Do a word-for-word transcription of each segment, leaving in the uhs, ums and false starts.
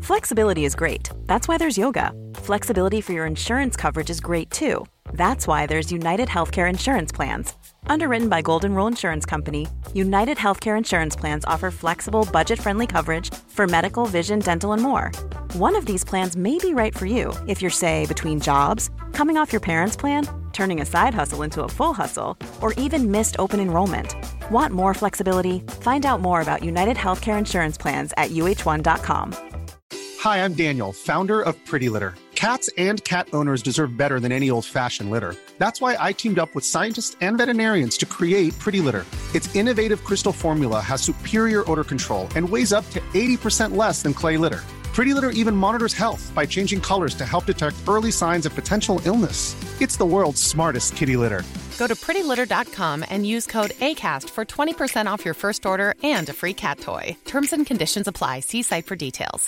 Flexibility is great. That's why there's yoga. Flexibility for your insurance coverage is great too. That's why there's United Healthcare Insurance Plans. Underwritten by Golden Rule Insurance Company, United Healthcare Insurance Plans offer flexible, budget-friendly coverage for medical, vision, dental, and more. One of these plans may be right for you if you're, say, between jobs, coming off your parents' plan, turning a side hustle into a full hustle, or even missed open enrollment. Want more flexibility? Find out more about United Healthcare Insurance Plans at U H one dot com. Hi, I'm Daniel, founder of Pretty Litter. Cats and cat owners deserve better than any old-fashioned litter. That's why I teamed up with scientists and veterinarians to create Pretty Litter. Its innovative crystal formula has superior odor control and weighs up to eighty percent less than clay litter. Pretty Litter even monitors health by changing colors to help detect early signs of potential illness. It's the world's smartest kitty litter. Go to pretty litter dot com and use code ACAST for twenty percent off your first order and a free cat toy. Terms and conditions apply. See site for details.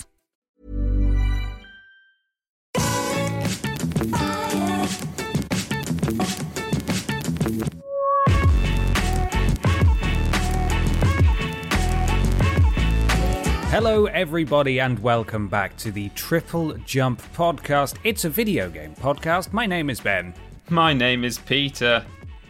Hello everybody and welcome back to the Triple Jump podcast. It's a video game podcast. My name is Ben. My name is Peter.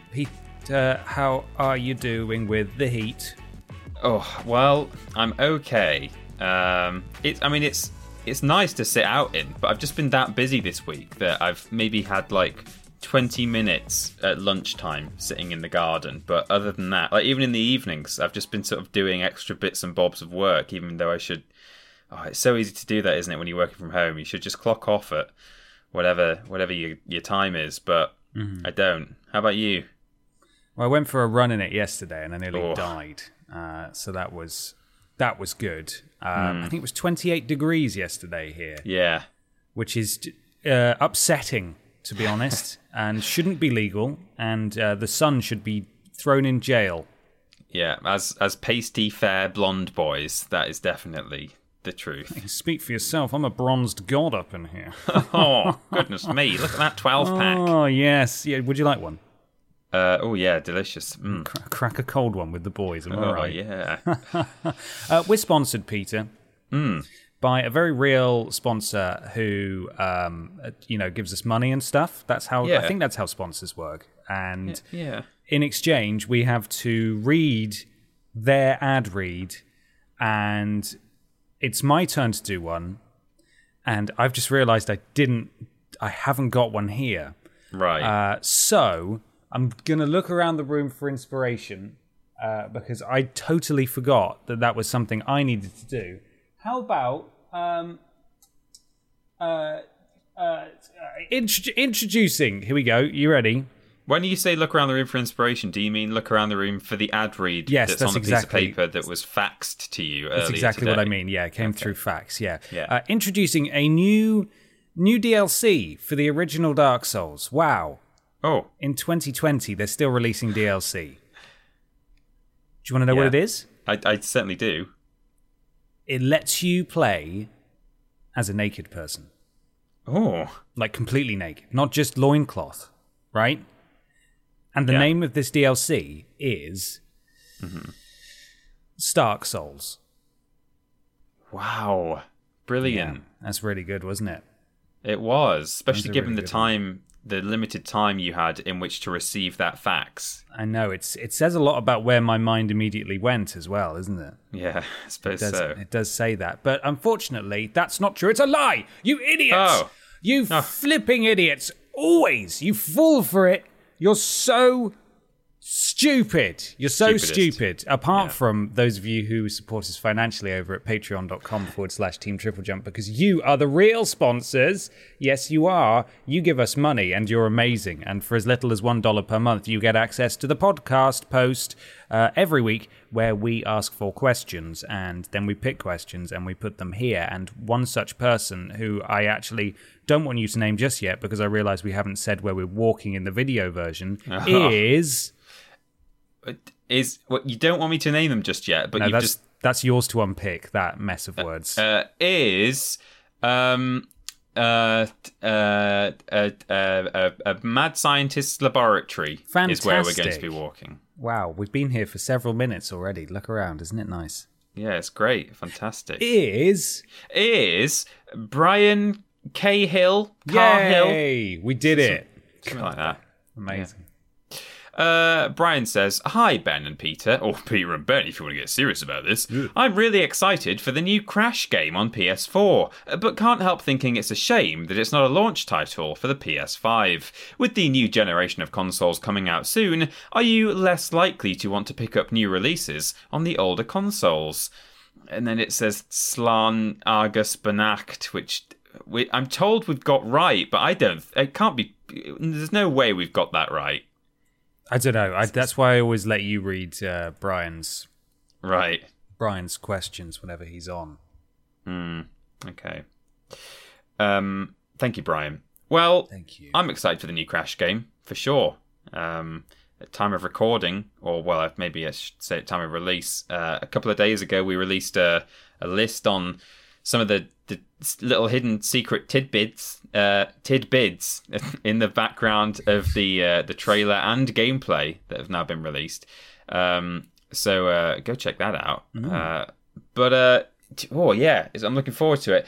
Peter, how are you doing with the heat? Oh, well, I'm okay. Um, it, I mean, it's it's nice to sit out in, but I've just been that busy this week that I've maybe had like twenty minutes at lunchtime sitting in the garden. But other than that, like even in the evenings, I've just been sort of doing extra bits and bobs of work, even though I should... Oh, it's so easy to do that, isn't it, when you're working from home? You should just clock off at whatever whatever your, your time is, but mm-hmm. I don't. How about you? Well, I went for a run in it yesterday and I nearly oh. died. Uh, so that was that was good. Um, mm. I think it was twenty-eight degrees yesterday here. Yeah. Which is uh, upsetting, to be honest, and shouldn't be legal, and uh, the sun should be thrown in jail. Yeah, as as pasty, fair, blonde boys, that is definitely the truth. Speak for yourself. I'm a bronzed god up in here. Oh, goodness me. Look at that twelve-pack. Oh, yes. Yeah. Would you like one? Uh, oh, yeah, delicious. Mm. Crack, crack a cold one with the boys, am I oh, right? yeah. uh, we're sponsored, Peter. Mm. By a very real sponsor who, um, you know, gives us money and stuff. That's how yeah. I think that's how sponsors work. And yeah. yeah. in exchange, we have to read their ad read, and it's my turn to do one. And I've just realised I didn't, I haven't got one here. Right. Uh, so I'm gonna look around the room for inspiration uh, because I totally forgot that that was something I needed to do. How about um, uh, uh, int- introducing? Here we go. You ready? When you say look around the room for inspiration, do you mean look around the room for the ad read yes, that's, that's on the exactly, piece of paper that was faxed to you earlier That's exactly today? what I mean. Yeah, it came okay. through fax. Yeah. yeah. Uh, introducing a new new D L C for the original Dark Souls. Wow. Oh. In twenty twenty, they're still releasing D L C. Do you want to know yeah. what it is? I, I certainly do. It lets you play as a naked person. Oh. Like completely naked. Not just loincloth, right? And the yeah. name of this D L C is mm-hmm. Stark Souls. Wow. Brilliant. Yeah, that's really good, wasn't it? It was. Especially given really the time, one. the limited time you had in which to receive that fax. I know. It's It says a lot about where my mind immediately went as well, isn't it? Yeah, I suppose it does, so. It does say that. But unfortunately, that's not true. It's a lie! You idiots! Oh. You oh. flipping idiots! Always! You fall for it! You're so stupid. You're so Stupidest. stupid. Apart yeah. from those of you who support us financially over at patreon.com forward slash team triple jump, because you are the real sponsors. Yes, you are. You give us money and you're amazing. And for as little as one dollar per month, you get access to the podcast post uh, every week where we ask for questions and then we pick questions and we put them here. And one such person who I actually don't want you to name just yet because I realize we haven't said where we're walking in the video version oh. is... Is well, you don't want me to name them just yet, but no, you that's, just that's yours to unpick, that mess of words. Uh, is um uh uh a uh, a mad scientist's laboratory Fantastic. Is where we're going to be walking. Wow, we've been here for several minutes already. Look around, isn't it nice? Yeah, it's great. Fantastic. Is... Is Brian Cahill. Cahill. Yay! We did it. Something like that. Amazing. Yeah. Uh, Brian says, "Hi, Ben and Peter," or Peter and Ben if you want to get serious about this. Yeah. "I'm really excited for the new Crash game on P S four, but can't help thinking it's a shame that it's not a launch title for the P S five. With the new generation of consoles coming out soon, are you less likely to want to pick up new releases on the older consoles?" And then it says Slan Argus Benacht, which we, I'm told we've got right, but I don't. It can't be. There's no way we've got that right. I don't know. I, that's why I always let you read uh, Brian's right. Brian's questions whenever he's on. Hmm. Okay. Um. Thank you, Brian. Well, thank you. I'm excited for the new Crash game for sure. Um. At time of recording, or well, maybe I should say at time of release. Uh, a couple of days ago, we released a a list on some of the, the little hidden secret tidbits, uh, tidbits in the background of the uh, the trailer and gameplay that have now been released. Um, so uh, go check that out. Mm. Uh, but uh, oh yeah, I'm looking forward to it.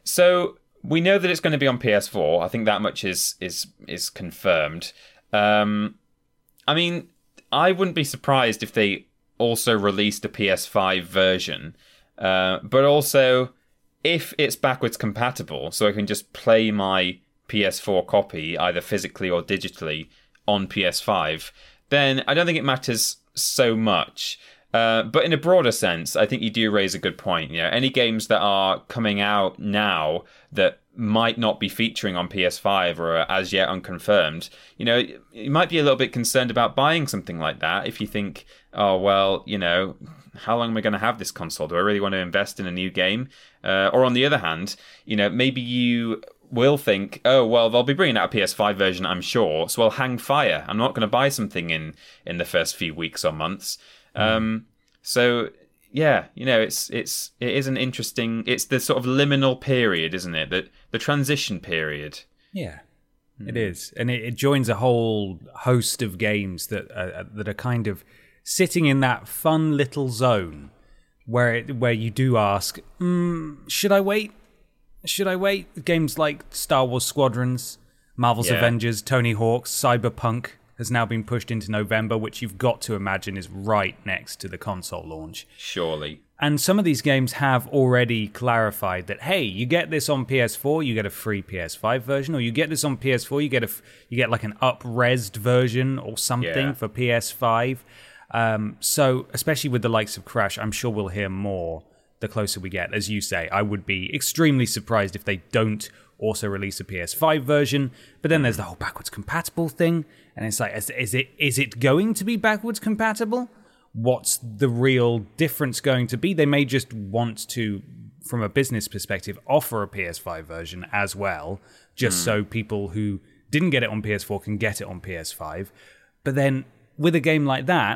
So we know that it's going to be on P S four. I think that much is is is confirmed. Um, I mean, I wouldn't be surprised if they also released a P S five version, uh, but also, if it's backwards compatible, so I can just play my P S four copy, either physically or digitally, on P S five, then I don't think it matters so much. Uh, but in a broader sense, I think you do raise a good point. You know, any games that are coming out now that might not be featuring on P S five or are as yet unconfirmed, you know, you might be a little bit concerned about buying something like that if you think, oh, well, you know, how long am I going to have this console? Do I really want to invest in a new game? Uh, or on the other hand, you know, maybe you will think, oh, well, they'll be bringing out a P S five version, I'm sure, so I'll hang fire. I'm not going to buy something in, in the first few weeks or months. Mm. Um, so, yeah, you know, it's it's it is an interesting, it's the sort of liminal period, isn't it? The, the transition period. Yeah, mm. it is. And it, it joins a whole host of games that uh, that are kind of sitting in that fun little zone where it, where you do ask, mm, should I wait? Should I wait? Games like Star Wars Squadrons, Marvel's yeah. Avengers, Tony Hawk's, Cyberpunk has now been pushed into November, which you've got to imagine is right next to the console launch. Surely. And some of these games have already clarified that, hey, you get this on P S four, you get a free P S five version, or you get this on P S four, you get a you get like an up-resed version or something yeah. for P S five. Um, so, especially with the likes of Crash, I'm sure we'll hear more the closer we get. As you say, I would be extremely surprised if they don't also release a P S five version. But then there's the whole backwards compatible thing, and it's like, is, is it is it going to be backwards compatible? What's the real difference going to be? They may just want to, from a business perspective, offer a P S five version as well, just mm. so people who didn't get it on P S four can get it on P S five. But then with a game like that,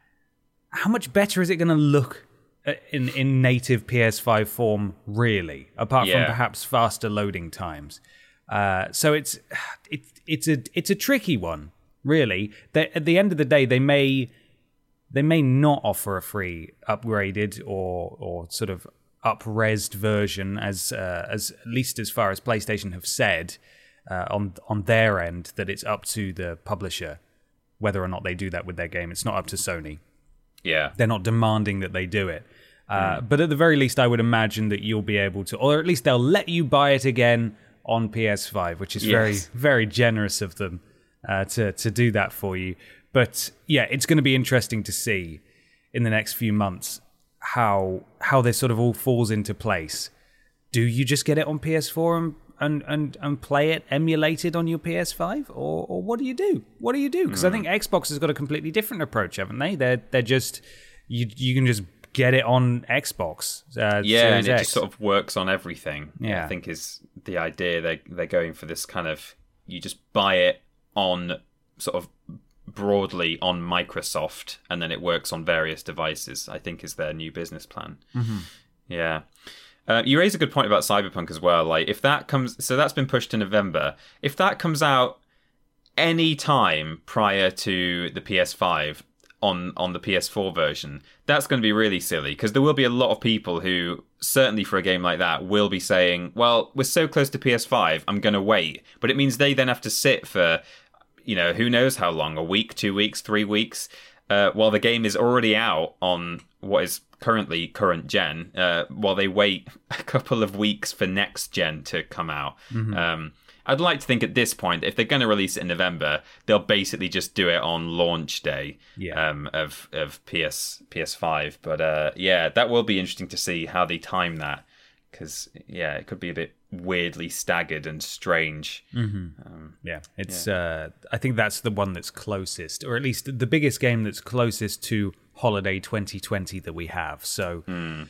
how much better is it going to look in in native P S five form, really? Apart yeah. from perhaps faster loading times. Uh, so it's it's it's a it's a tricky one, really. They, at the end of the day, they may they may not offer a free upgraded or or sort of up-resed version, as uh, as at least as far as PlayStation have said uh, on on their end, that it's up to the publisher whether or not they do that with their game. It's not up to Sony. Yeah. They're not demanding that they do it. Uh, mm. But at the very least, I would imagine that you'll be able to, or at least they'll let you buy it again on P S five, which is yes. very, very generous of them uh, to, to do that for you. But yeah, it's going to be interesting to see in the next few months how how this sort of all falls into place. Do you just get it on P S four and and, and, and play it emulated on your P S five? Or, or what do you do? What do you do? Because mm. I think Xbox has got a completely different approach, haven't they? They're, they're just, you you can just get it on Xbox. Uh, yeah, Series and it X. just sort of works on everything. Yeah. I think is the idea. They, they're going for this kind of, you just buy it on sort of broadly on Microsoft, and then it works on various devices, I think is their new business plan. Mm-hmm. Yeah. Uh, you raise a good point about Cyberpunk as well. Like, if that comes, so that's been pushed to November. If that comes out any time prior to the P S five, on on the P S four version, that's going to be really silly, because there will be a lot of people who, certainly for a game like that, will be saying, well, we're so close to P S five, I'm going to wait. But it means they then have to sit for, you know, who knows how long, a week, two weeks, three weeks, uh, while the game is already out on what is currently current gen, uh, while they wait a couple of weeks for next gen to come out. Mm-hmm. Um, I'd like to think at this point, if they're going to release it in November, they'll basically just do it on launch day yeah. um, of of P S P S five. But uh, yeah, that will be interesting to see how they time that, because yeah, it could be a bit weirdly staggered and strange. Mm-hmm. Um, yeah, it's. Yeah. Uh, I think that's the one that's closest, or at least the biggest game that's closest to holiday twenty twenty that we have. So, mm.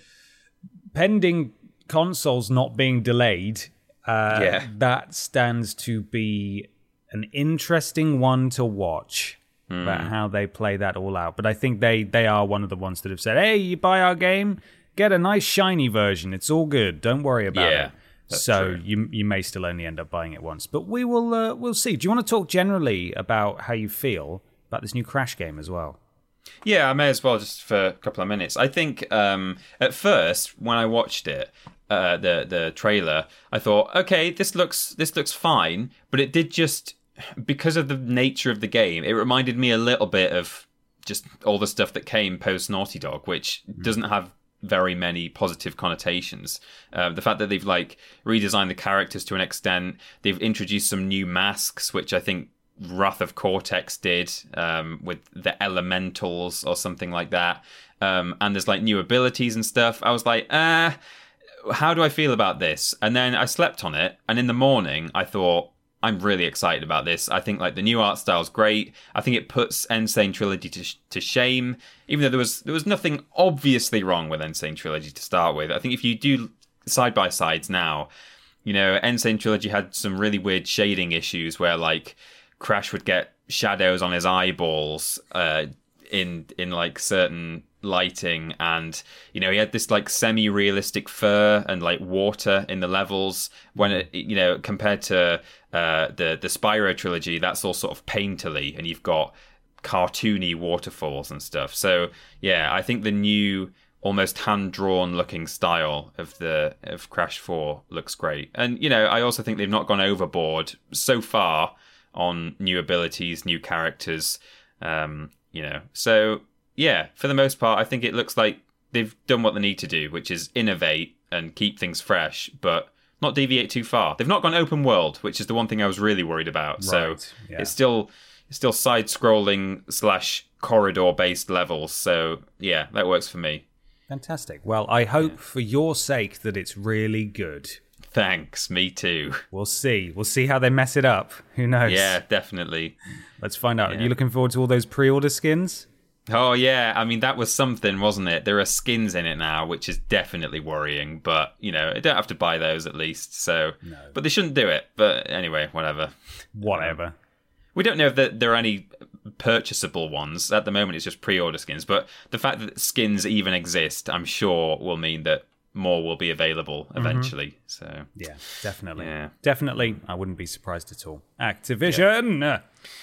pending consoles not being delayed. Uh, yeah. That stands to be an interesting one to watch mm. about how they play that all out. But I think they, they are one of the ones that have said, hey, you buy our game, get a nice shiny version. It's all good. Don't worry about yeah, it. So true. you you may still only end up buying it once. But we will uh, we'll see. Do you want to talk generally about how you feel about this new Crash game as well? Yeah, I may as well, just for a couple of minutes. I think um, at first, when I watched it, Uh, the the trailer, I thought, okay, this looks this looks fine, but it did just, because of the nature of the game, it reminded me a little bit of just all the stuff that came post Naughty Dog, which mm-hmm. doesn't have very many positive connotations. Uh, the fact that they've like redesigned the characters to an extent, they've introduced some new masks, which I think Wrath of Cortex did um, with the Elementals or something like that, um, and there's like new abilities and stuff. I was like, ah. How do I feel about this? And then I slept on it, and in the morning I thought, I'm really excited about this. I think like the new art style's great. I think it puts N. Sane Trilogy to, sh- to shame, even though there was there was nothing obviously wrong with N. Sane Trilogy to start with. I think if you do side by sides now, you know, N. Sane Trilogy had some really weird shading issues where like Crash would get shadows on his eyeballs uh, in in like certain lighting, and you know he had this like semi-realistic fur and like water in the levels, when it, you know, compared to uh the the Spyro trilogy, that's all sort of painterly and you've got cartoony waterfalls and stuff. So yeah, I think the new almost hand-drawn looking style of the of Crash four looks great. And you know, I also think they've not gone overboard so far on new abilities, new characters, um you know, so yeah, for the most part, I think it looks like they've done what they need to do, which is innovate and keep things fresh, but not deviate too far. They've not gone open world, which is the one thing I was really worried about. Right, so yeah. it's still it's still side-scrolling slash corridor-based levels. So yeah, that works for me. Fantastic. Well, I hope yeah. for your sake that it's really good. Thanks, me too. We'll see. We'll see how they mess it up. Who knows? Yeah, definitely. Let's find out. Yeah. Are you looking forward to all those pre-order skins? Oh, yeah. I mean, that was something, wasn't it? There are skins in it now, which is definitely worrying. But, you know, I don't have to buy those at least. So, no. But they shouldn't do it. But anyway, whatever. Whatever. Um, we don't know if there are any purchasable ones. At the moment, it's just pre-order skins. But the fact that skins even exist, I'm sure, will mean that more will be available eventually. Mm-hmm. So yeah, definitely. Yeah. Definitely. I wouldn't be surprised at all. Activision! Yeah.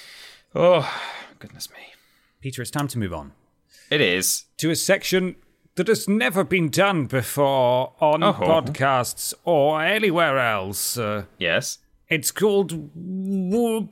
Oh, goodness me. Peter, it's time to move on. It is. To a section that has never been done before on oh. podcasts or anywhere else. Uh, yes. It's called Whoop.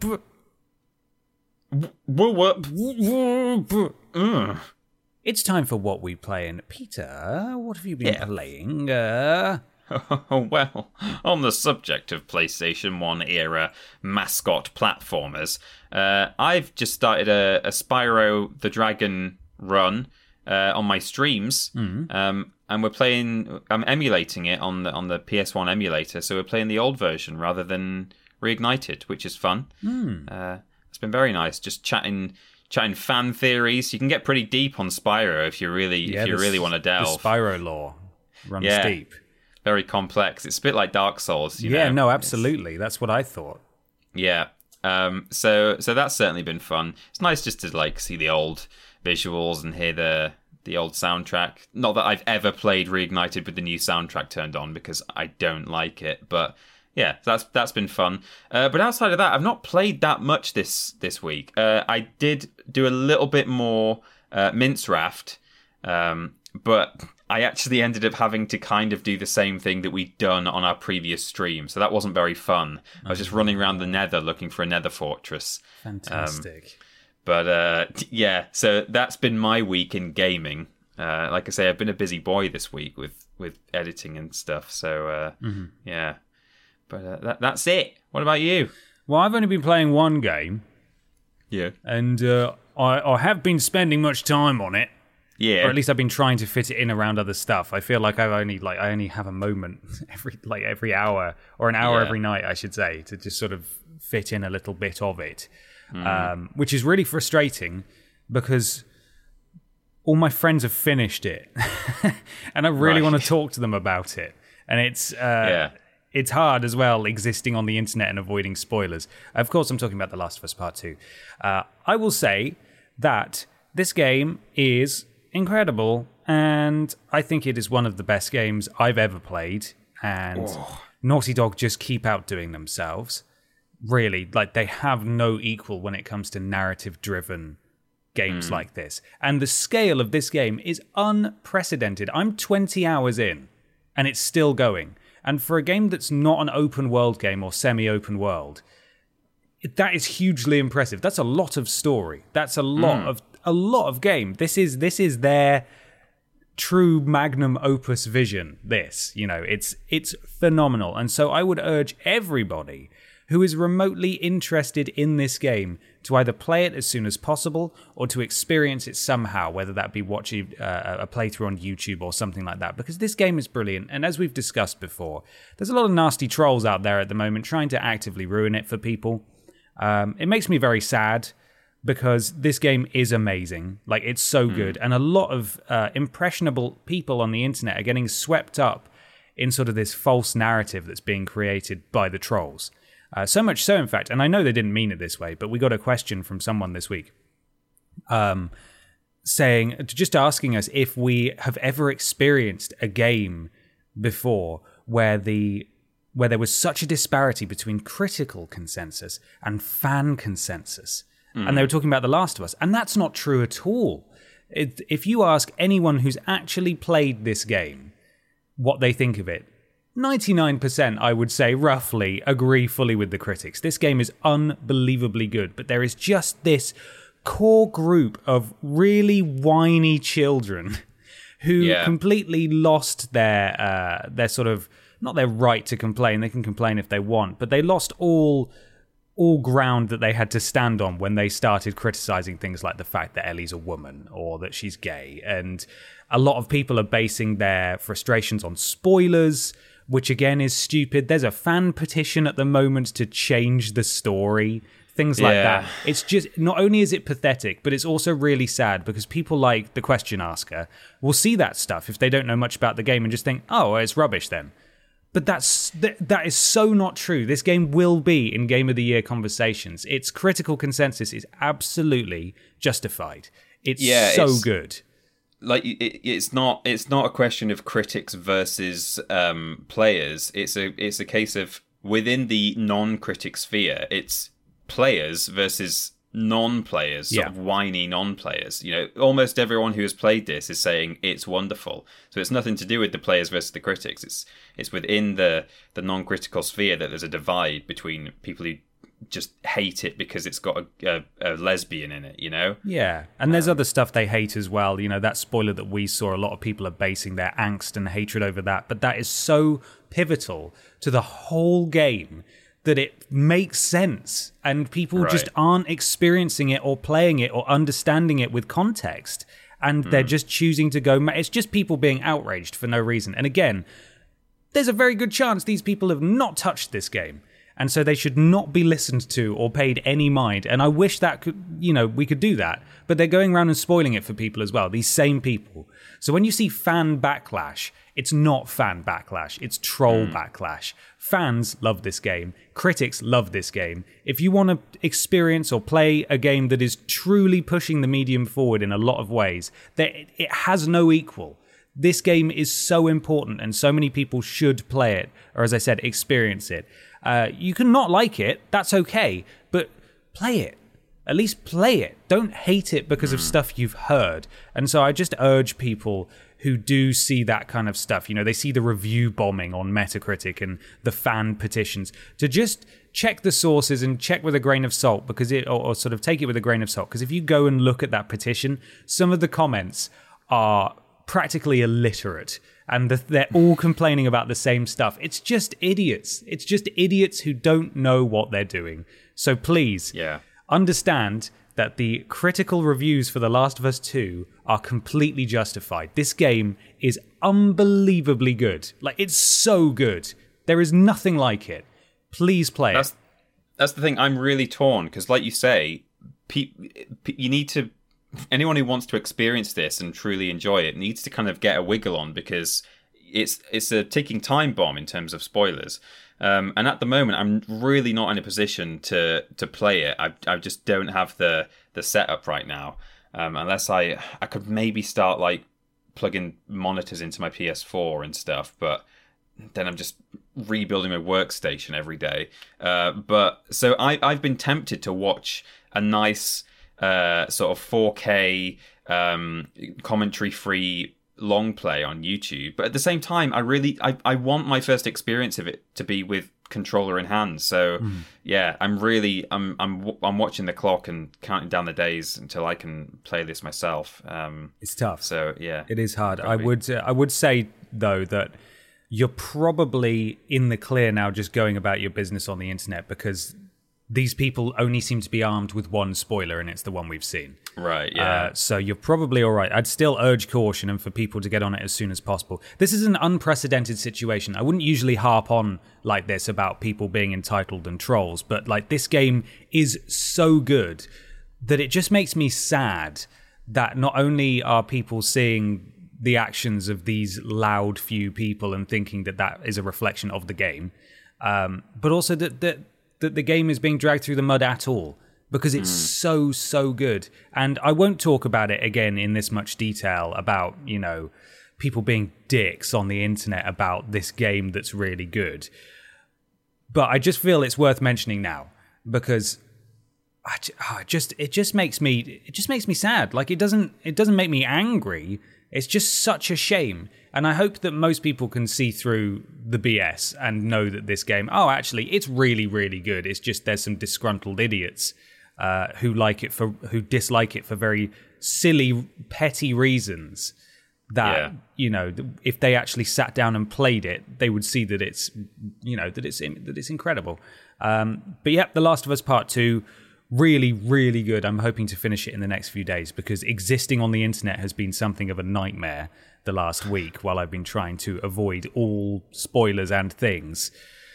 Whoop. Whoop. Mm. It's time for What We Play. And Peter, what have you been yeah. playing? Uh... Oh, well, on the subject of PlayStation one era mascot platformers, uh, I've just started a, a Spyro the Dragon run uh, on my streams, mm-hmm. um, and we're playing. I'm emulating it on the on the P S one emulator, so we're playing the old version rather than Reignited, which is fun. Mm. Uh, it's been very nice, just chatting. Chatting fan theories. You can get pretty deep on Spyro if you really yeah, if you the, really want to delve. The Spyro lore runs yeah. deep. Very complex. It's a bit like Dark Souls. You yeah, know? no, absolutely. It's, that's what I thought. Yeah. Um, so so that's certainly been fun. It's nice just to like see the old visuals and hear the the old soundtrack. Not that I've ever played Reignited with the new soundtrack turned on, because I don't like it. But yeah, that's that's been fun. Uh, but outside of that, I've not played that much this this week. Uh, I did do a little bit more uh, Mince Raft, um, but I actually ended up having to kind of do the same thing that we'd done on our previous stream, so that wasn't very fun. I was just running around the Nether looking for a Nether fortress. Fantastic. Um, but uh, yeah, so that's been my week in gaming. Uh, like I say, I've been a busy boy this week with, with editing and stuff. So uh, mm-hmm. yeah, but uh, that, that's it. What about you? Well, I've only been playing one game. Yeah, and uh, I, I have been spending much time on it. Yeah, or at least I've been trying to fit it in around other stuff. I feel like I've only like I only have a moment every like every hour or an hour yeah. every night, I should say, to just sort of fit in a little bit of it, mm. um, which is really frustrating because all my friends have finished it, and I really right. want to talk to them about it. And it's uh, yeah. it's hard as well existing on the internet and avoiding spoilers. Of course, I'm talking about The Last of Us Part Two. Uh, I will say that this game is incredible, and I think it is one of the best games I've ever played. And oh. Naughty Dog just keep outdoing themselves. Really, like they have no equal when it comes to narrative-driven games mm. like this. And the scale of this game is unprecedented. I'm twenty hours in, and it's still going. And for a game that's not an open world game or semi-open world, that is hugely impressive. That's a lot of story. That's a lot mm. of a lot of game. This is this is their true magnum opus vision. This, you know, it's it's phenomenal. And so I would urge everybody who is remotely interested in this game to either play it as soon as possible or to experience it somehow, whether that be watching uh, a playthrough on YouTube or something like that, because this game is brilliant. And as we've discussed before, there's a lot of nasty trolls out there at the moment trying to actively ruin it for people. Um, it makes me very sad because this game is amazing. Like, it's so good. Mm. And a lot of uh, impressionable people on the internet are getting swept up in sort of this false narrative that's being created by the trolls. Uh, so much so, in fact, and I know they didn't mean it this way, but we got a question from someone this week um, saying, just asking us if we have ever experienced a game before where the where there was such a disparity between critical consensus and fan consensus. Mm. And they were talking about The Last of Us, and that's not true at all. It, if you ask anyone who's actually played this game what they think of it, ninety-nine percent, I would say, roughly, agree fully with the critics. This game is unbelievably good, but there is just this core group of really whiny children who yeah. completely lost their uh, their sort of, not their right to complain, they can complain if they want, but they lost all all ground that they had to stand on when they started criticizing things like the fact that Ellie's a woman or that she's gay. And a lot of people are basing their frustrations on spoilers, which again is stupid. There's a fan petition at the moment to change the story, things like yeah. that. It's just, not only is it pathetic, but it's also really sad because people like the question asker will see that stuff if they don't know much about the game and just think, oh, it's rubbish then. But that's that is so not true. This game will be in Game of the Year conversations. Its critical consensus is absolutely justified. It's yeah, so it's- good. Like it, it's not it's not a question of critics versus um, players. It's a it's a case of within the non-critic sphere, it's players versus non-players, sort Yeah. of whiny non-players. You know, almost everyone who has played this is saying it's wonderful. So it's nothing to do with the players versus the critics. It's it's within the the non-critical sphere that there's a divide between people who just hate it because it's got a, a, a lesbian in it, you know? Yeah, and there's um, other stuff they hate as well. You know, that spoiler that we saw, a lot of people are basing their angst and hatred over that. But that is so pivotal to the whole game that it makes sense. And people Right. just aren't experiencing it or playing it or understanding it with context. And mm. they're just choosing to go... It's just people being outraged for no reason. And again, there's a very good chance these people have not touched this game. And so they should not be listened to or paid any mind. And I wish that could, you know, we could do that. But they're going around and spoiling it for people as well, these same people. So when you see fan backlash, it's not fan backlash, it's troll mm. backlash. Fans love this game. Critics love this game. If you want to experience or play a game that is truly pushing the medium forward in a lot of ways, it has no equal. This game is so important and so many people should play it, or as I said, experience it. Uh, you can not like it, that's okay, but play it. at least play it. Don't hate it because of stuff you've heard. And so I just urge people who do see that kind of stuff, you know, they see the review bombing on Metacritic and the fan petitions, to just check the sources and check with a grain of salt, because it, or, or sort of take it with a grain of salt. Because if you go and look at that petition, some of the comments are practically illiterate, and the, they're all complaining about the same stuff. It's just idiots. It's just idiots who don't know what they're doing. So please, yeah. understand that the critical reviews for The Last of Us two are completely justified. This game is unbelievably good. Like, it's so good. There is nothing like it. Please play that's, it. That's the thing. I'm really torn, because like you say, pe- pe- you need to... anyone who wants to experience this and truly enjoy it needs to kind of get a wiggle on, because it's it's a ticking time bomb in terms of spoilers. Um, and at the moment, I'm really not in a position to to play it. I I just don't have the the setup right now. Um, unless I I could maybe start like plugging monitors into my P S four and stuff, but then I'm just rebuilding my workstation every day. Uh, but so I I've been tempted to watch a nice uh, sort of four K um, commentary free long play on YouTube, but at the same time I really I, I want my first experience of it to be with controller in hand. So mm. yeah, I'm really I'm I'm I'm watching the clock and counting down the days until I can play this myself. Um, it's tough. So yeah, it is hard. Probably. I would uh, I would say though that you're probably in the clear now, just going about your business on the internet, because these people only seem to be armed with one spoiler, and it's the one we've seen. Right, yeah. Uh, so you're probably all right. I'd still urge caution and for people to get on it as soon as possible. This is an unprecedented situation. I wouldn't usually harp on like this about people being entitled and trolls, but like this game is so good that it just makes me sad that not only are people seeing the actions of these loud few people and thinking that that is a reflection of the game, um, but also that that that the game is being dragged through the mud at all, because it's mm. so, so good. And I won't talk about it again in this much detail about, you know, people being dicks on the internet about this game that's really good. But I just feel it's worth mentioning now, because I just it just makes me it just makes me sad. Like it doesn't it doesn't make me angry. It's just such a shame. And I hope that most people can see through the B S and know that this game, oh, actually, it's really, really good. It's just there's some disgruntled idiots uh, who like it for who dislike it for very silly, petty reasons. That yeah. you know, if they actually sat down and played it, they would see that it's you know that it's that it's incredible. Um, but yeah, The Last of Us Part Two. Really, really good. I'm hoping to finish it in the next few days, because existing on the internet has been something of a nightmare the last week while I've been trying to avoid all spoilers and things.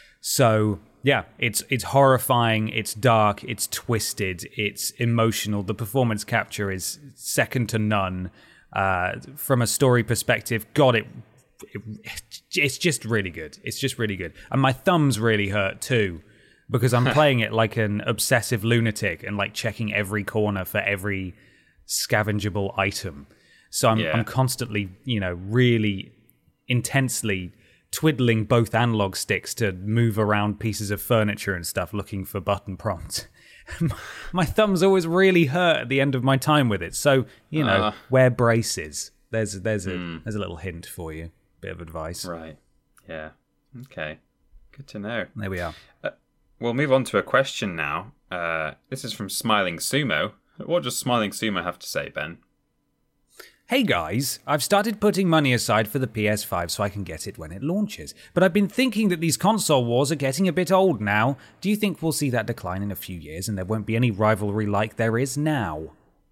So yeah, it's it's horrifying, it's dark, it's twisted, it's emotional. The performance capture is second to none. Uh, from a story perspective, God, it, it it's just really good. It's just really good. And my thumbs really hurt too, because I'm playing it like an obsessive lunatic and like checking every corner for every scavengeable item. So I'm, yeah. I'm constantly, you know, really intensely twiddling both analog sticks to move around pieces of furniture and stuff, looking for button prompts. My thumbs always really hurt at the end of my time with it. So, you know, uh, wear braces. There's there's a mm. there's a little hint for you, bit of advice. Right. Yeah. Okay. Good to know. There we are. Uh, We'll move on to a question now. Uh, this is from Smiling Sumo. What does Smiling Sumo have to say, Ben? Hey guys, I've started putting money aside for the P S five so I can get it when it launches. But I've been thinking that these console wars are getting a bit old now. Do you think we'll see that decline in a few years and there won't be any rivalry like there is now?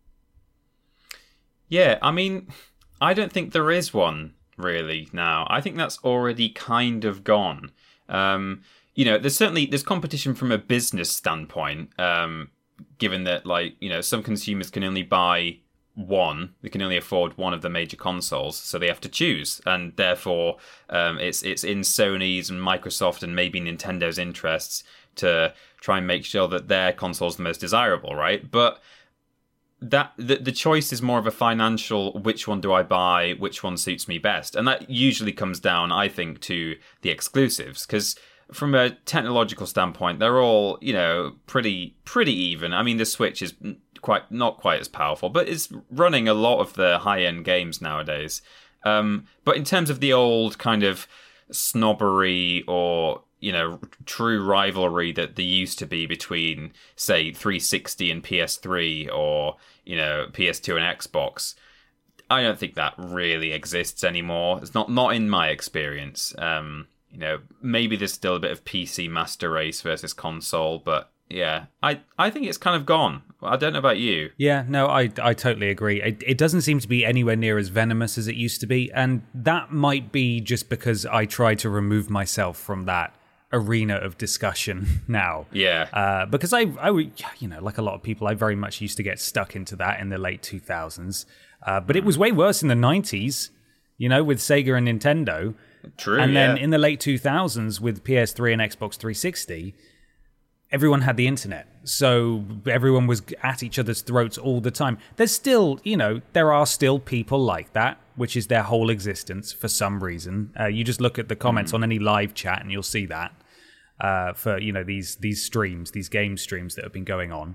Yeah, I mean, I don't think there is one really now. I think that's already kind of gone. Um... You know, there's certainly there's competition from a business standpoint, um, given that, like, you know, some consumers can only buy one, they can only afford one of the major consoles, so they have to choose, and therefore um, it's it's in Sony's and Microsoft and maybe Nintendo's interests to try and make sure that their console's the most desirable, right? But that the, the choice is more of a financial, which one do I buy, which one suits me best, and that usually comes down, I think, to the exclusives, because from a technological standpoint, they're all, you know, pretty pretty even. I mean, the Switch is quite not quite as powerful, but it's running a lot of the high-end games nowadays. Um, but in terms of the old kind of snobbery or, you know, true rivalry that there used to be between, say, three sixty and P S three, or, you know, P S two and Xbox, I don't think that really exists anymore. It's not not in my experience. Um, you know, maybe there's still a bit of P C master race versus console, but yeah, I, I think it's kind of gone. I don't know about you. Yeah, no, I I totally agree. It, it doesn't seem to be anywhere near as venomous as it used to be, and that might be just because I try to remove myself from that arena of discussion now. Yeah. Uh, because I, I, you know, like a lot of people, I very much used to get stuck into that in the late two thousands. Uh, but it was way worse in the nineties, you know, with Sega and Nintendo. True, And then yeah. in the late two thousands with P S three and Xbox three sixty, everyone had the internet. So everyone was at each other's throats all the time. There's still, you know, there are still people like that, which is their whole existence for some reason. Uh, you just look at the comments mm. on any live chat and you'll see that uh, for, you know, these these streams, these game streams that have been going on.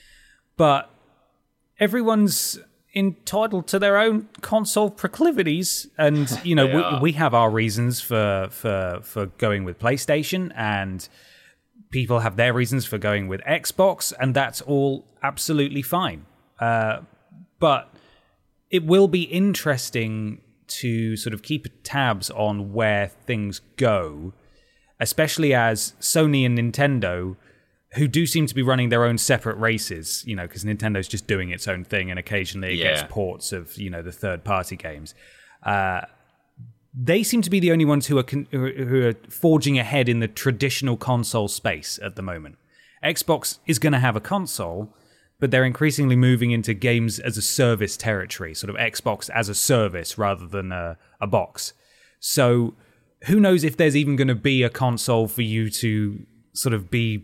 But everyone's entitled to their own console proclivities, and you know we, we have our reasons for for for going with PlayStation, and people have their reasons for going with Xbox, and that's all absolutely fine. Uh, but it will be interesting to sort of keep tabs on where things go, especially as Sony and Nintendo, who do seem to be running their own separate races, you know, because Nintendo's just doing its own thing, and occasionally it yeah. gets ports of, you know, the third-party games. Uh, they seem to be the only ones who are con- who are forging ahead in the traditional console space at the moment. Xbox is going to have a console, but they're increasingly moving into games as a service territory, sort of Xbox as a service rather than a, a box. So who knows if there's even going to be a console for you to sort of be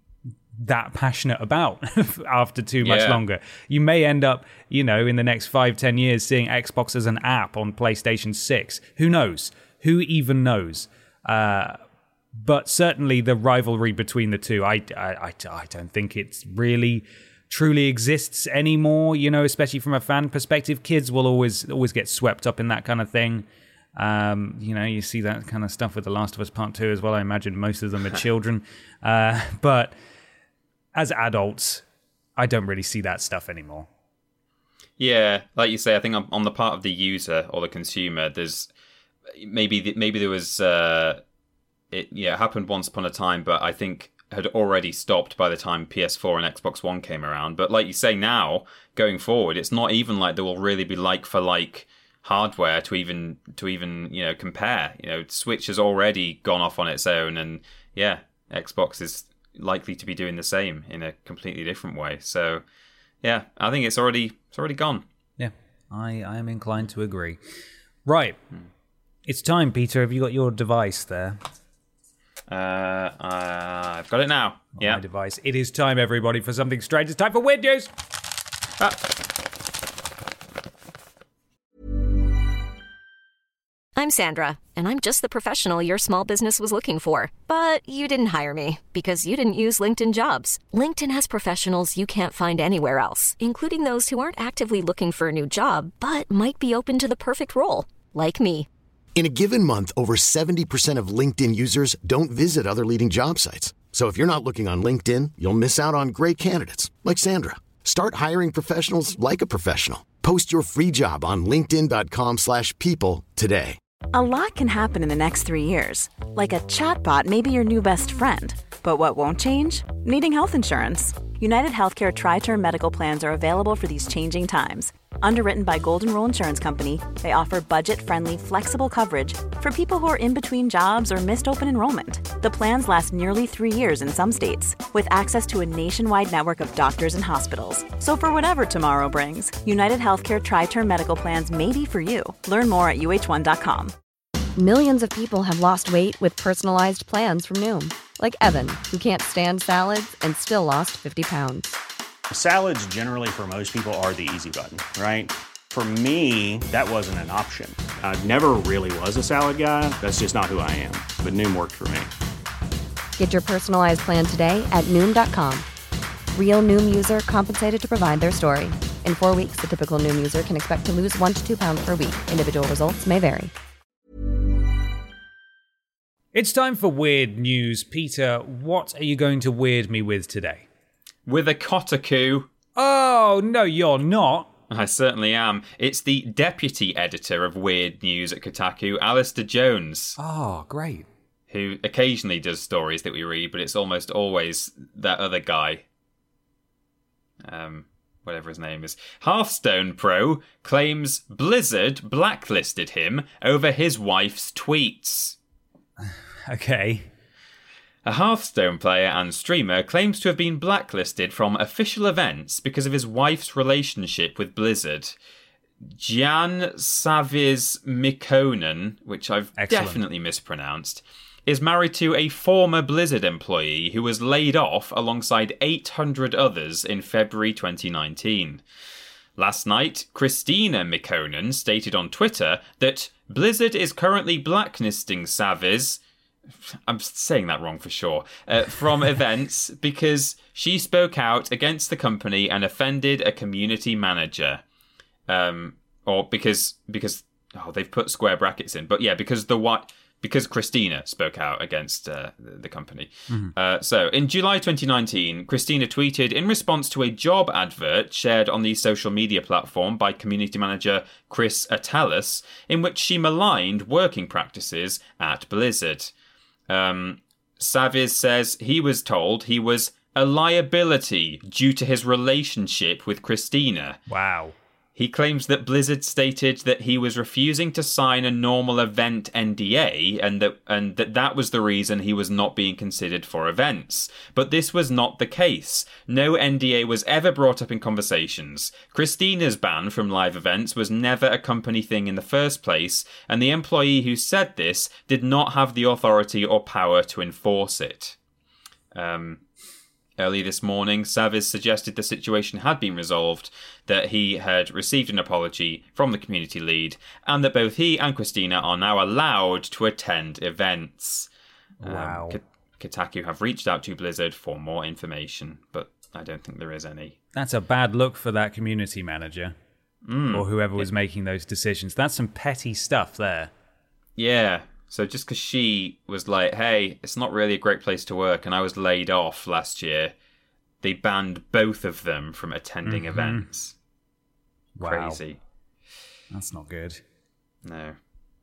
that passionate about after too much yeah. longer. You may end up, you know, in the next five, ten years seeing Xbox as an app on PlayStation six. Who knows? Who even knows? Uh, but certainly the rivalry between the two, I, I, I, I don't think it's really truly exists anymore, you know, especially from a fan perspective. Kids will always always get swept up in that kind of thing. Um, you know, you see that kind of stuff with The Last of Us Part two as well. I imagine most of them are children. Uh, but as adults, I don't really see that stuff anymore. Yeah, like you say, I think on the part of the user or the consumer, there's maybe maybe there was uh, it yeah it happened once upon a time, but I think had already stopped by the time P S four and Xbox One came around. But like you say, now going forward, it's not even like there will really be like for like hardware to even to even you know compare. You know, Switch has already gone off on its own, and yeah, Xbox is likely to be doing the same in a completely different way. So yeah, I think it's already it's already gone. Yeah, I, I am inclined to agree. Right. Hmm. It's time, Peter. Have you got your device there? Uh, uh I've got it now. On yeah. My device. It is time, everybody, for something strange. It's time for weird news. Ah. I'm Sandra, and I'm just the professional your small business was looking for. But you didn't hire me because you didn't use LinkedIn Jobs. LinkedIn has professionals you can't find anywhere else, including those who aren't actively looking for a new job, but might be open to the perfect role, like me. In a given month, over seventy percent of LinkedIn users don't visit other leading job sites. So if you're not looking on LinkedIn, you'll miss out on great candidates like Sandra. Start hiring professionals like a professional. Post your free job on linkedin dot com slash people today. A lot can happen in the next three years. Like a chatbot may be your new best friend. But what won't change? Needing health insurance. United Healthcare Tri-Term Medical Plans are available for these changing times. Underwritten by Golden Rule Insurance Company, they offer budget-friendly, flexible coverage for people who are in between jobs or missed open enrollment. The plans last nearly three years in some states, with access to a nationwide network of doctors and hospitals. So for whatever tomorrow brings, United Healthcare Tri-Term Medical Plans may be for you. Learn more at U H one dot com. Millions of people have lost weight with personalized plans from Noom. Like Evan, who can't stand salads and still lost fifty pounds. Salads generally for most people are the easy button, right? For me, that wasn't an option. I never really was a salad guy. That's just not who I am. But Noom worked for me. Get your personalized plan today at Noom dot com. Real Noom user compensated to provide their story. In four weeks, the typical Noom user can expect to lose one to two pounds per week. Individual results may vary. It's time for Weird News. Peter, what are you going to weird me with today? With a Kotaku. Oh, no, you're not. I certainly am. It's the deputy editor of Weird News at Kotaku, Alistair Jones. Oh, great. Who occasionally does stories that we read, but it's almost always that other guy. Um, whatever his name is. Hearthstone Pro claims Blizzard blacklisted him over his wife's tweets. Okay. A Hearthstone player and streamer claims to have been blacklisted from official events because of his wife's relationship with Blizzard. Jan Saviz Mikkonen, which I've Excellent. definitely mispronounced, is married to a former Blizzard employee who was laid off alongside eight hundred others in February twenty nineteen. Last night, Christina Mikkonen stated on Twitter that Blizzard is currently blacklisting Saviz, I'm saying that wrong for sure, uh, from events because she spoke out against the company and offended a community manager. Um, or because, because oh, they've put square brackets in. But yeah, because the what... Because Christina spoke out against uh, the company. Mm-hmm. Uh, so, in July twenty nineteen, Christina tweeted in response to a job advert shared on the social media platform by community manager Chris Atalis, in which she maligned working practices at Blizzard. Um, Saviz says he was told he was a liability due to his relationship with Christina. Wow. He claims that Blizzard stated that he was refusing to sign a normal event N D A and that and that that was the reason he was not being considered for events. But this was not the case. No N D A was ever brought up in conversations. Christina's ban from live events was never a company thing in the first place, and the employee who said this did not have the authority or power to enforce it. Um... Early this morning, Saviz suggested the situation had been resolved, that he had received an apology from the community lead, and that both he and Christina are now allowed to attend events. Wow. Um, Kotaku have reached out to Blizzard for more information, but I don't think there is any. That's a bad look for that community manager, mm. or whoever was making those decisions. That's some petty stuff there. Yeah. So just because she was like, hey, it's not really a great place to work, and I was laid off last year, they banned both of them from attending mm-hmm. events. Wow. Crazy. That's not good. No.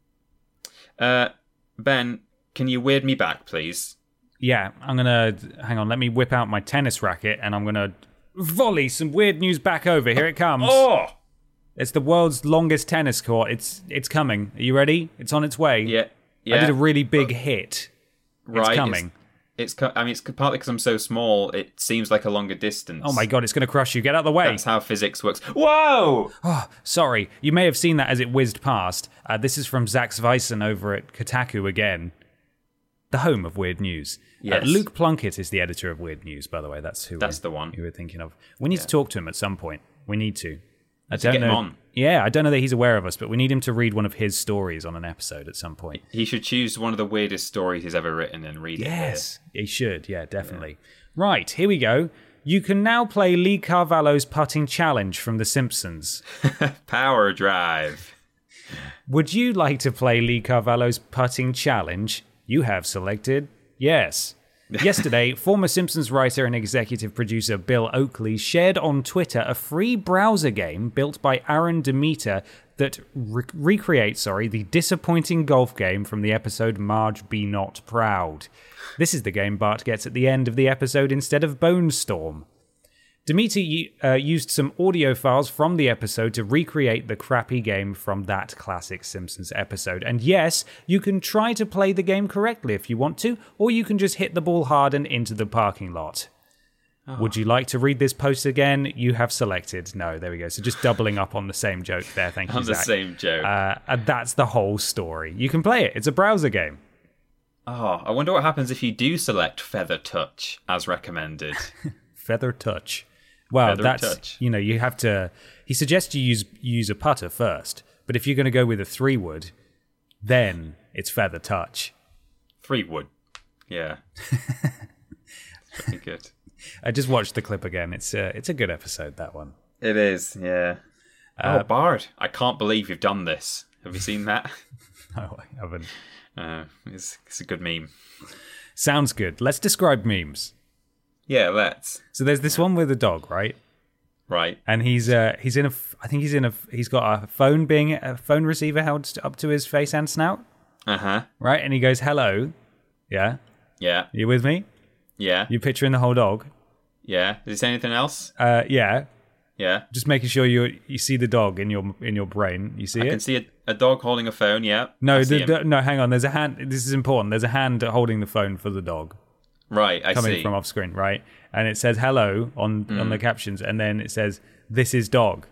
Uh, Ben, can you weird me back, please? Yeah, I'm going to... Hang on, let me whip out my tennis racket, and I'm going to volley some weird news back over. Here it comes. Oh! It's the world's longest tennis court. It's it's coming. Are you ready? It's on its way. Yeah. Yeah. I did a really big hit. Right. It's coming. It's, it's I mean, it's partly because I'm so small, it seems like a longer distance. Oh my god, it's going to crush you. Get out of the way. That's how physics works. Whoa! Oh, sorry. You may have seen that as it whizzed past. Uh, this is from Zach Sveissen over at Kotaku again. The home of Weird News. Yes. Uh, Luke Plunkett is the editor of Weird News, by the way. That's who That's we're, the one. who we're thinking of. We need yeah. to talk to him at some point. We need to. I to don't get know. him on. Yeah, I don't know that he's aware of us, but we need him to read one of his stories on an episode at some point. He should choose one of the weirdest stories he's ever written and read yes, it. Yes, he should. Yeah, definitely. Yeah. Right, here we go. You can now play Lee Carvalho's putting challenge from The Simpsons. Power Drive. Would you like to play Lee Carvalho's putting challenge? You have selected yes. Yesterday, former Simpsons writer and executive producer Bill Oakley shared on Twitter a free browser game built by Aaron Demeter that re- recreates sorry, the disappointing golf game from the episode Marge Be Not Proud. This is the game Bart gets at the end of the episode instead of Bone Storm. Demeter uh, used some audio files from the episode to recreate the crappy game from that classic Simpsons episode. And yes, you can try to play the game correctly if you want to, or you can just hit the ball hard and into the parking lot. Oh. Would you like to read this post again? You have selected. No, there we go. So just doubling up on the same joke there. Thank you, on the Zach. same joke. Uh, and that's the whole story. You can play it. It's a browser game. Oh, I wonder what happens if you do select Feather Touch as recommended. Feather Touch. Well, Feather that's, touch. you know, you have to... He suggests you use use a putter first, but if you're going to go with a three-wood, then it's Feather Touch. Three-wood. Yeah. Pretty good. I just watched the clip again. It's a, it's a good episode, that one. It is, yeah. Uh, oh, Bard. I can't believe you've done this. Have you seen that? No, I haven't. Uh, it's, it's a good meme. Sounds good. Let's describe memes. Yeah, let's. So there's this one with a dog, right? Right. And he's uh, he's in a. I think he's in a. He's got a phone being a phone receiver held up to his face and snout. Uh huh. Right, and he goes, "Hello." Yeah. Yeah. You with me? Yeah. You're picturing the whole dog. Yeah. Did he say anything else? Uh, yeah. Yeah. Just making sure you you see the dog in your in your brain. You see I it? can see a, a dog holding a phone. Yeah. No, I see the, him. the, no. Hang on. There's a hand. This is important. There's a hand holding the phone for the dog. Right. I coming see. from off screen. Right, and it says hello on Mm. on the captions, and then it says this is dog.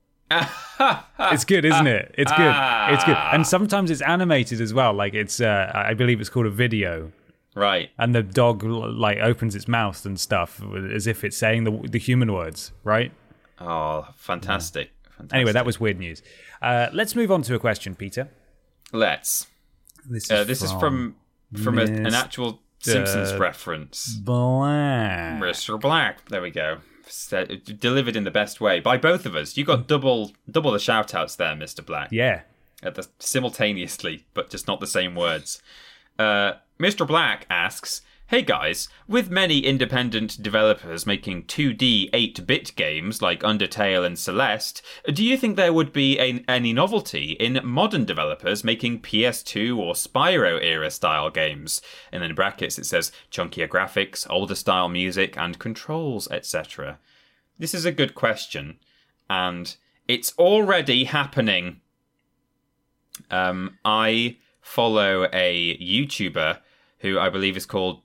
It's good, isn't it? It's good. It's good. And sometimes it's animated as well. Like it's, uh, I believe it's called a video. Right. And the dog like opens its mouth and stuff as if it's saying the the human words. Right. Oh, fantastic. Yeah. fantastic. Anyway, that was weird news. Uh, let's move on to a question, Peter. Let's. This is uh, this from is from from a, an actual Simpsons reference. Black. Mister Black. There we go. Said, delivered in the best way by both of us. You got double double the shout outs there, Mister Black. Yeah. At the, simultaneously, but just not the same words. Uh, Mister Black asks, "Hey guys, with many independent developers making two D eight-bit games like Undertale and Celeste, do you think there would be a, any novelty in modern developers making P S two or Spyro era style games?" And then in brackets it says chunkier graphics, older style music and controls, et cetera. This is a good question, and it's already happening. Um, I follow a YouTuber who I believe is called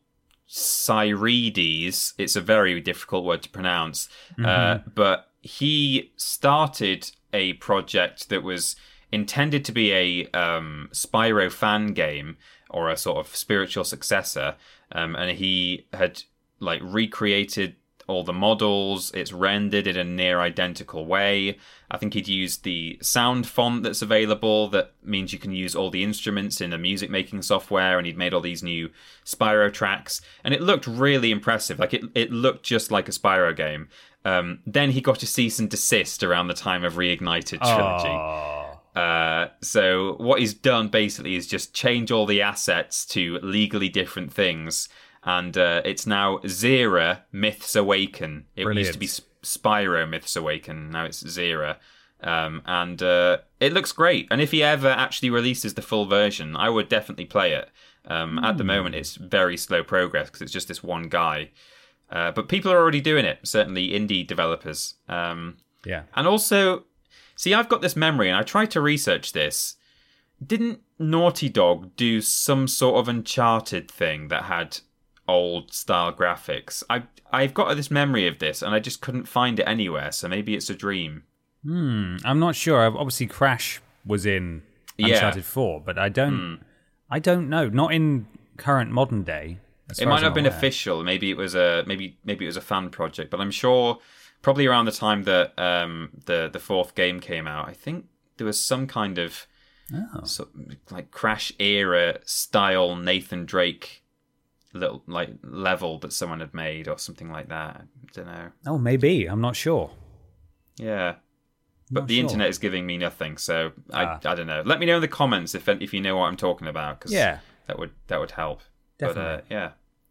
Cyrides. It's a very difficult word to pronounce. Mm-hmm. Uh, but he started a project that was intended to be a um, Spyro fan game or a sort of spiritual successor. Um, and he had like recreated all the models. It's rendered in a near identical way. I think he'd used the sound font that's available that means you can use all the instruments in the music making software, and he'd made all these new Spyro tracks, and it looked really impressive. Like it, it looked just like a Spyro game. Um, then he got a cease and desist around the time of Reignited Trilogy. Uh, so what he's done basically is just change all the assets to legally different things. And uh, it's now Zera Myths Awaken. It Brilliant. used to be Sp- Spyro Myths Awaken. Now it's Zera. Um, and uh, it looks great. And if he ever actually releases the full version, I would definitely play it. Um, mm. At the moment, it's very slow progress because it's just this one guy. Uh, but people are already doing it, certainly indie developers. Um, yeah. And also, see, I've got this memory, and I tried to research this. Didn't Naughty Dog do some sort of Uncharted thing that had old style graphics? I I've got this memory of this, and I just couldn't find it anywhere. So maybe it's a dream. Hmm. I'm not sure. Obviously, Crash was in Uncharted yeah. four, but I don't. Hmm. I don't know. Not in current modern day. It might not have been aware. official. Maybe it was a maybe maybe it was a fan project. But I'm sure probably around the time that um, the the fourth game came out, I think there was some kind of oh. sort of like Crash era style Nathan Drake little like level that someone had made or something like that. I don't know. Oh, maybe. I'm not sure. Yeah. But Not the sure. internet is giving me nothing, so Ah. I I don't know. Let me know in the comments if if you know what I'm talking about, because Yeah. that would that would help. Definitely. But, uh, yeah.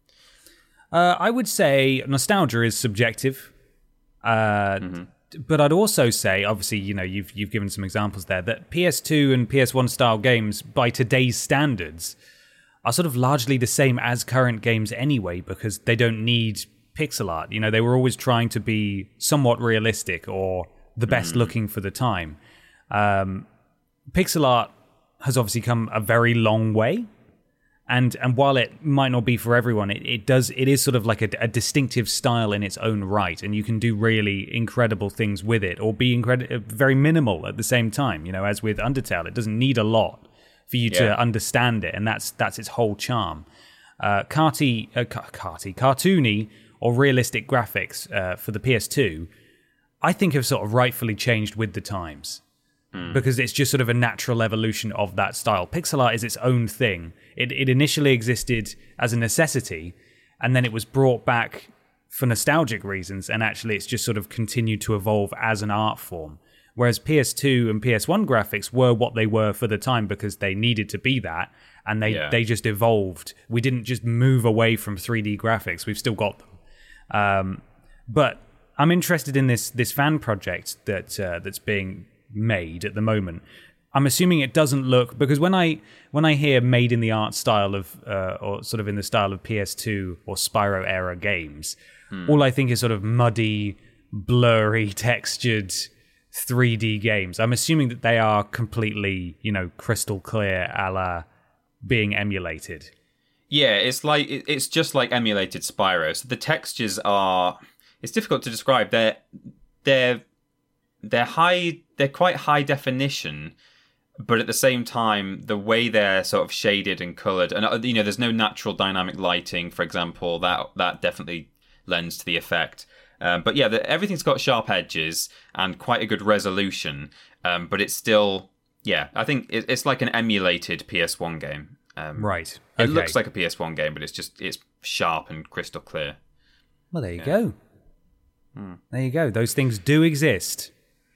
Uh, I would say nostalgia is subjective, uh, Mhm. but I'd also say, obviously, you know, you've you've given some examples there that P S two and P S one style games, by today's standards, are sort of largely the same as current games anyway, because they don't need pixel art. You know, they were always trying to be somewhat realistic or the best Mm. looking for the time. Um, pixel art has obviously come a very long way. And and while it might not be for everyone, it, it does it is sort of like a, a distinctive style in its own right, and you can do really incredible things with it, or be incredi- very minimal at the same time. You know, as with Undertale, it doesn't need a lot for you Yeah. to understand it, and that's that's its whole charm. Uh, carty, uh, car- carty, cartoony, or realistic graphics uh, for the P S two, I think have sort of rightfully changed with the times. mm. because it's just sort of a natural evolution of that style. Pixel art is its own thing. It, it initially existed as a necessity, and then it was brought back for nostalgic reasons, and actually it's just sort of continued to evolve as an art form. Whereas P S two and P S one graphics were what they were for the time because they needed to be that, and they, yeah. they just evolved. We didn't just move away from three D graphics. We've still got them. Um, but I'm interested in this this fan project that uh, that's being made at the moment. I'm assuming it doesn't look, because when I when I hear made in the art style of uh, or sort of in the style of P S two or Spyro era games, hmm. all I think is sort of muddy, blurry, textured three D games. I'm assuming that they are completely, you know, crystal clear, a la being emulated. Yeah, it's like it's just like emulated Spyro. So the textures are, it's difficult to describe. They're they're they're high. They're quite high definition, but at the same time, the way they're sort of shaded and colored, and you know, there's no natural dynamic lighting, for example. That that definitely lends to the effect. Um, but yeah, the, everything's got sharp edges and quite a good resolution. Um, but it's still, yeah, I think it, it's like an emulated P S one game. Um, right. Okay. It Okay. looks like a P S one game, but it's just it's sharp and crystal clear. Well, there you Yeah. go. Hmm. There you go. Those things do exist.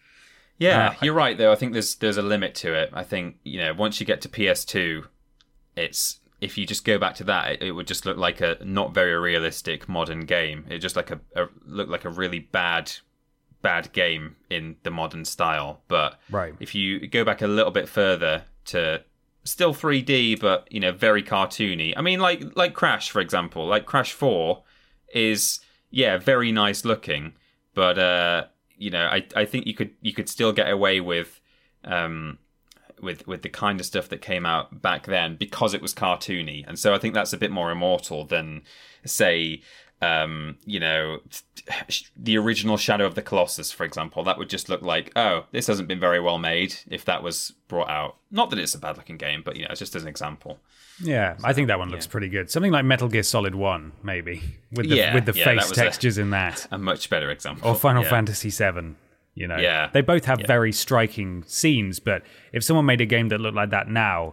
Yeah, Uh, you're right though. I think there's there's a limit to it. I think, you know, once you get to P S two, it's if you just go back to that, it, it would just look like a not very realistic modern game. It just like a, a look like a really bad bad game in the modern style. But right. if you go back a little bit further to still three D, but you know, very cartoony. I mean, like like Crash, for example. Like Crash four is yeah, very nice looking, but uh you know, I, I think you could you could still get away with um, with with the kind of stuff that came out back then because it was cartoony, and so I think that's a bit more immortal than, say, um, you know, the original Shadow of the Colossus, for example. That would just look like, oh, this hasn't been very well made if that was brought out. Not that it's a bad looking game, but you know, it's just as an example. Yeah, so, I think that one looks yeah. pretty good. Something like Metal Gear Solid one, maybe, with the yeah, with the yeah, face textures a, in that. A much better example. Or Final yeah. Fantasy seven, you know. Yeah. They both have yeah. very striking scenes, but if someone made a game that looked like that now,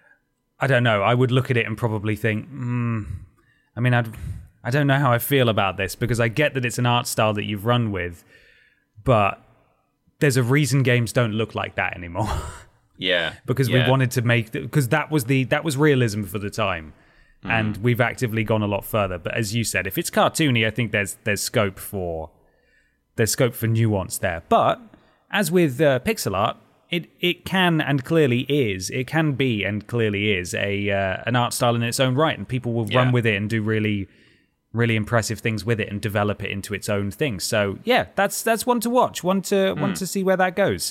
I don't know, I would look at it and probably think, hmm, I mean, I'd, I don't know how I feel about this, because I get that it's an art style that you've run with, but there's a reason games don't look like that anymore. Yeah, because yeah. we wanted to make because that was the that was realism for the time, mm. and we've actively gone a lot further. But as you said, if it's cartoony, I think there's there's scope for there's scope for nuance there. But as with uh, pixel art, it it can and clearly is it can be and clearly is a uh, an art style in its own right, and people will yeah. run with it and do really really impressive things with it and develop it into its own thing. So yeah, that's that's one to watch, one to mm. one to see where that goes.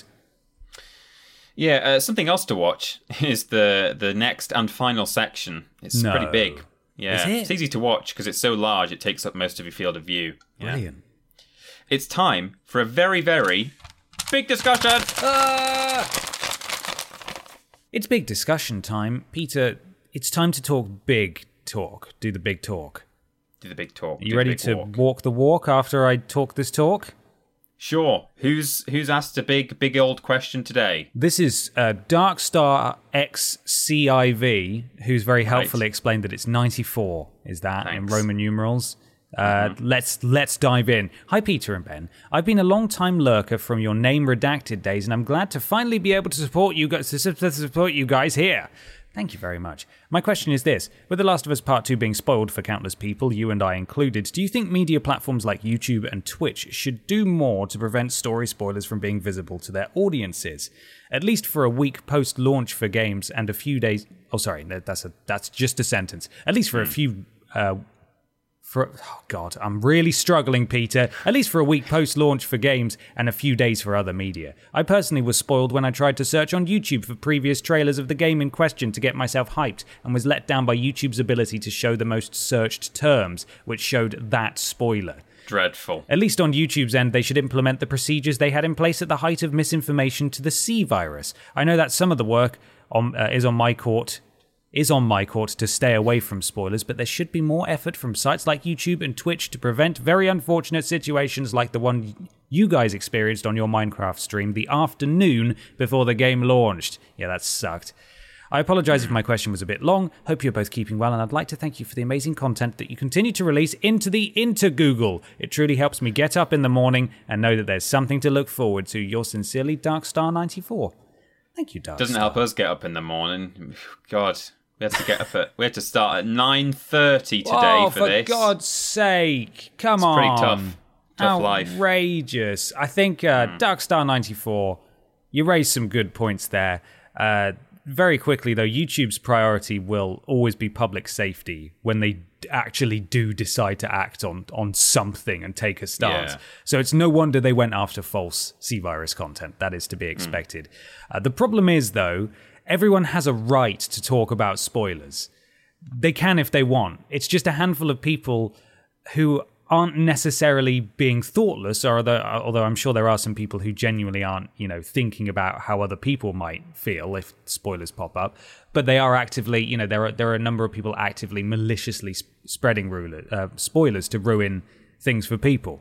Yeah, uh, something else to watch is the the next and final section. It's no. pretty big. Yeah, is it? It's easy to watch because it's so large. It takes up most of your field of view. Yeah. Brilliant. It's time for a very, very big discussion. Uh, it's big discussion time, Peter. It's time to talk big talk. Do the big talk. Do the big talk. Are you ready to walk. walk the walk after I talk this talk? Sure. Who's who's asked a big, big old question today? This is uh, Darkstar X C I V, who's very helpfully right. explained that it's ninety-four, is that, Thanks. in Roman numerals. Uh, mm-hmm. Let's let's dive in. Hi, Peter and Ben. I've been a long-time lurker from your name redacted days, and I'm glad to finally be able to support you guys, to support you guys here. Thank you very much. My question is this. With The Last of Us Part two being spoiled for countless people, you and I included, do you think media platforms like YouTube and Twitch should do more to prevent story spoilers from being visible to their audiences? At least for a week post-launch for games and a few days... Oh, sorry, that's a that's just a sentence. At least for a few... Uh, For, oh God, I'm really struggling, Peter. At least for a week post-launch for games and a few days for other media. I personally was spoiled when I tried to search on YouTube for previous trailers of the game in question to get myself hyped, and was let down by YouTube's ability to show the most searched terms, which showed that spoiler. Dreadful. At least on YouTube's end, they should implement the procedures they had in place at the height of misinformation to the C virus. I know that some of the work on, uh, is on my court... is on my court to stay away from spoilers, but there should be more effort from sites like YouTube and Twitch to prevent very unfortunate situations like the one you guys experienced on your Minecraft stream the afternoon before the game launched. Yeah, that sucked. I apologise if my question was a bit long. Hope you're both keeping well, and I'd like to thank you for the amazing content that you continue to release into the Inter-Google. It truly helps me get up in the morning and know that there's something to look forward to. Yours sincerely, Darkstar ninety-four. Thank you, Darkstar. Doesn't help us get up in the morning. God, we had to get up at we had to start at nine thirty today oh, for, for this. For God's sake, come it's on! Pretty tough, tough life. Outrageous. I think uh, mm. Darkstar ninety-four. You raised some good points there. Uh, Very quickly, though, YouTube's priority will always be public safety when they actually do decide to act on, on something and take a stance. Yeah. So it's no wonder they went after false C-virus content. That is to be expected. Mm. Uh, the problem is, though, everyone has a right to talk about spoilers. They can if they want. It's just a handful of people who aren't necessarily being thoughtless, or although, although I'm sure there are some people who genuinely aren't, you know, thinking about how other people might feel if spoilers pop up, but they are actively, you know, there are there are a number of people actively maliciously sp- spreading ruler, uh, spoilers to ruin things for people.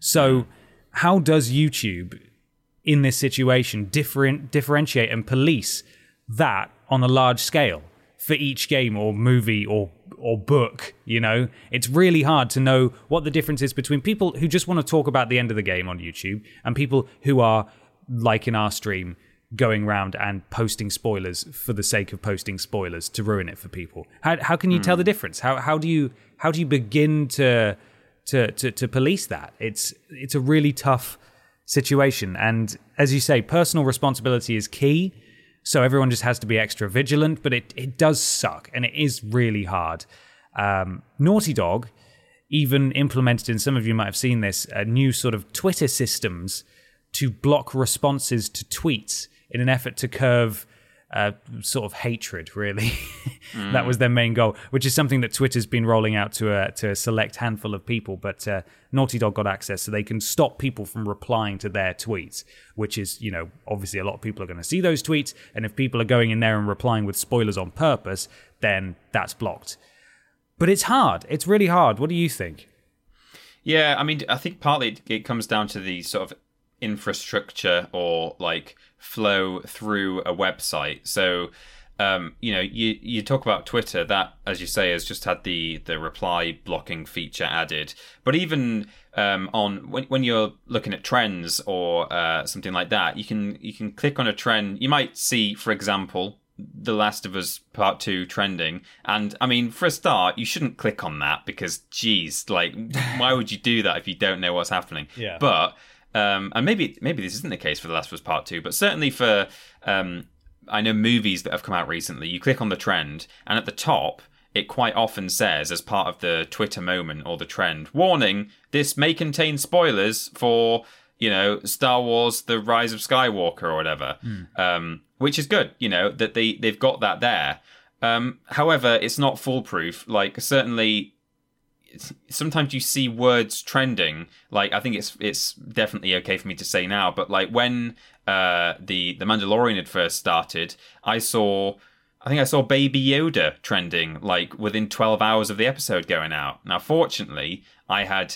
So how does YouTube, in this situation, different, differentiate and police that on a large scale for each game or movie or or book? You know, it's really hard to know what the difference is between people who just want to talk about the end of the game on YouTube and people who are, like in our stream, going around and posting spoilers for the sake of posting spoilers to ruin it for people. How how can you mm. tell the difference? How how do you how do you begin to to to to police that? It's it's a really tough situation, and as you say, personal responsibility is key. So everyone just has to be extra vigilant, but it, it does suck, and it is really hard. Um, Naughty Dog even implemented, and some of you might have seen this, a new sort of Twitter systems to block responses to tweets in an effort to curb uh, sort of hatred, really. mm. That was their main goal, which is something that Twitter's been rolling out to a, to a select handful of people, but uh, Naughty Dog got access so they can stop people from replying to their tweets, which is, you know, obviously a lot of people are going to see those tweets, and if people are going in there and replying with spoilers on purpose, then that's blocked. But it's hard. It's really hard. What do you think? Yeah, I mean, I think partly it comes down to the sort of infrastructure or like flow through a website. So, um, you know, you you talk about Twitter, that, as you say, has just had the the reply blocking feature added. But even um, on when when you're looking at trends or uh, something like that, you can you can click on a trend. You might see, for example, The Last of Us Part Two trending, and I mean, for a start, you shouldn't click on that because, geez, like, why would you do that if you don't know what's happening? Yeah. But um, and maybe maybe this isn't the case for The Last of Us Part Two, but certainly for um, I know movies that have come out recently. You click on the trend, and at the top, it quite often says, as part of the Twitter moment or the trend, warning: this may contain spoilers for, you know, Star Wars: The Rise of Skywalker or whatever. Mm. Um, which is good, you know, that they, they've got that there. Um, however, it's not foolproof. Like, certainly, it's, sometimes you see words trending. Like, I think it's it's definitely okay for me to say now, but like when uh, the, the Mandalorian had first started, I saw, I think I saw Baby Yoda trending, like, within twelve hours of the episode going out. Now, fortunately, I had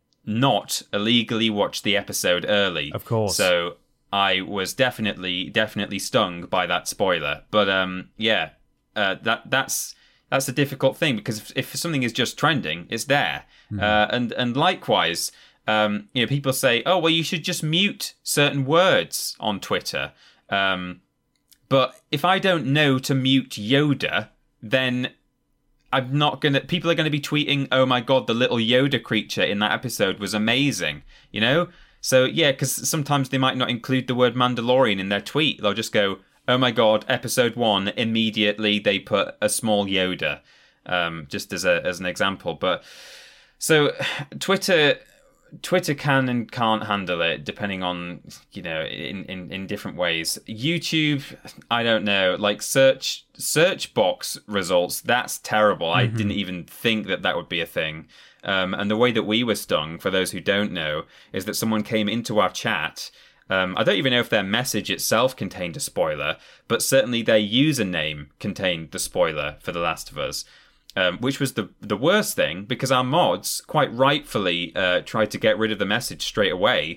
not illegally watched the episode early. Of course. So I was definitely, definitely stung by that spoiler. But um, yeah, uh, that that's that's a difficult thing, because if, if something is just trending, it's there. Mm. Uh, and and likewise, um, you know, people say, oh, well, you should just mute certain words on Twitter. Um, but if I don't know to mute Yoda, then I'm not gonna. People are gonna be tweeting, "Oh my god, the little Yoda creature in that episode was amazing," you know. So, yeah, because sometimes they might not include the word Mandalorian in their tweet. They'll just go, oh my god, episode one, immediately they put a small Yoda, um, just as a as an example. But so Twitter Twitter can and can't handle it, depending on, you know, in, in, in different ways. YouTube, I don't know, like search search box results, that's terrible. Mm-hmm. I didn't even think that that would be a thing. Um, and the way that we were stung, for those who don't know, is that someone came into our chat. Um, I don't even know if their message itself contained a spoiler, but certainly their username contained the spoiler for The Last of Us, um, which was the the worst thing, because our mods quite rightfully uh, tried to get rid of the message straight away.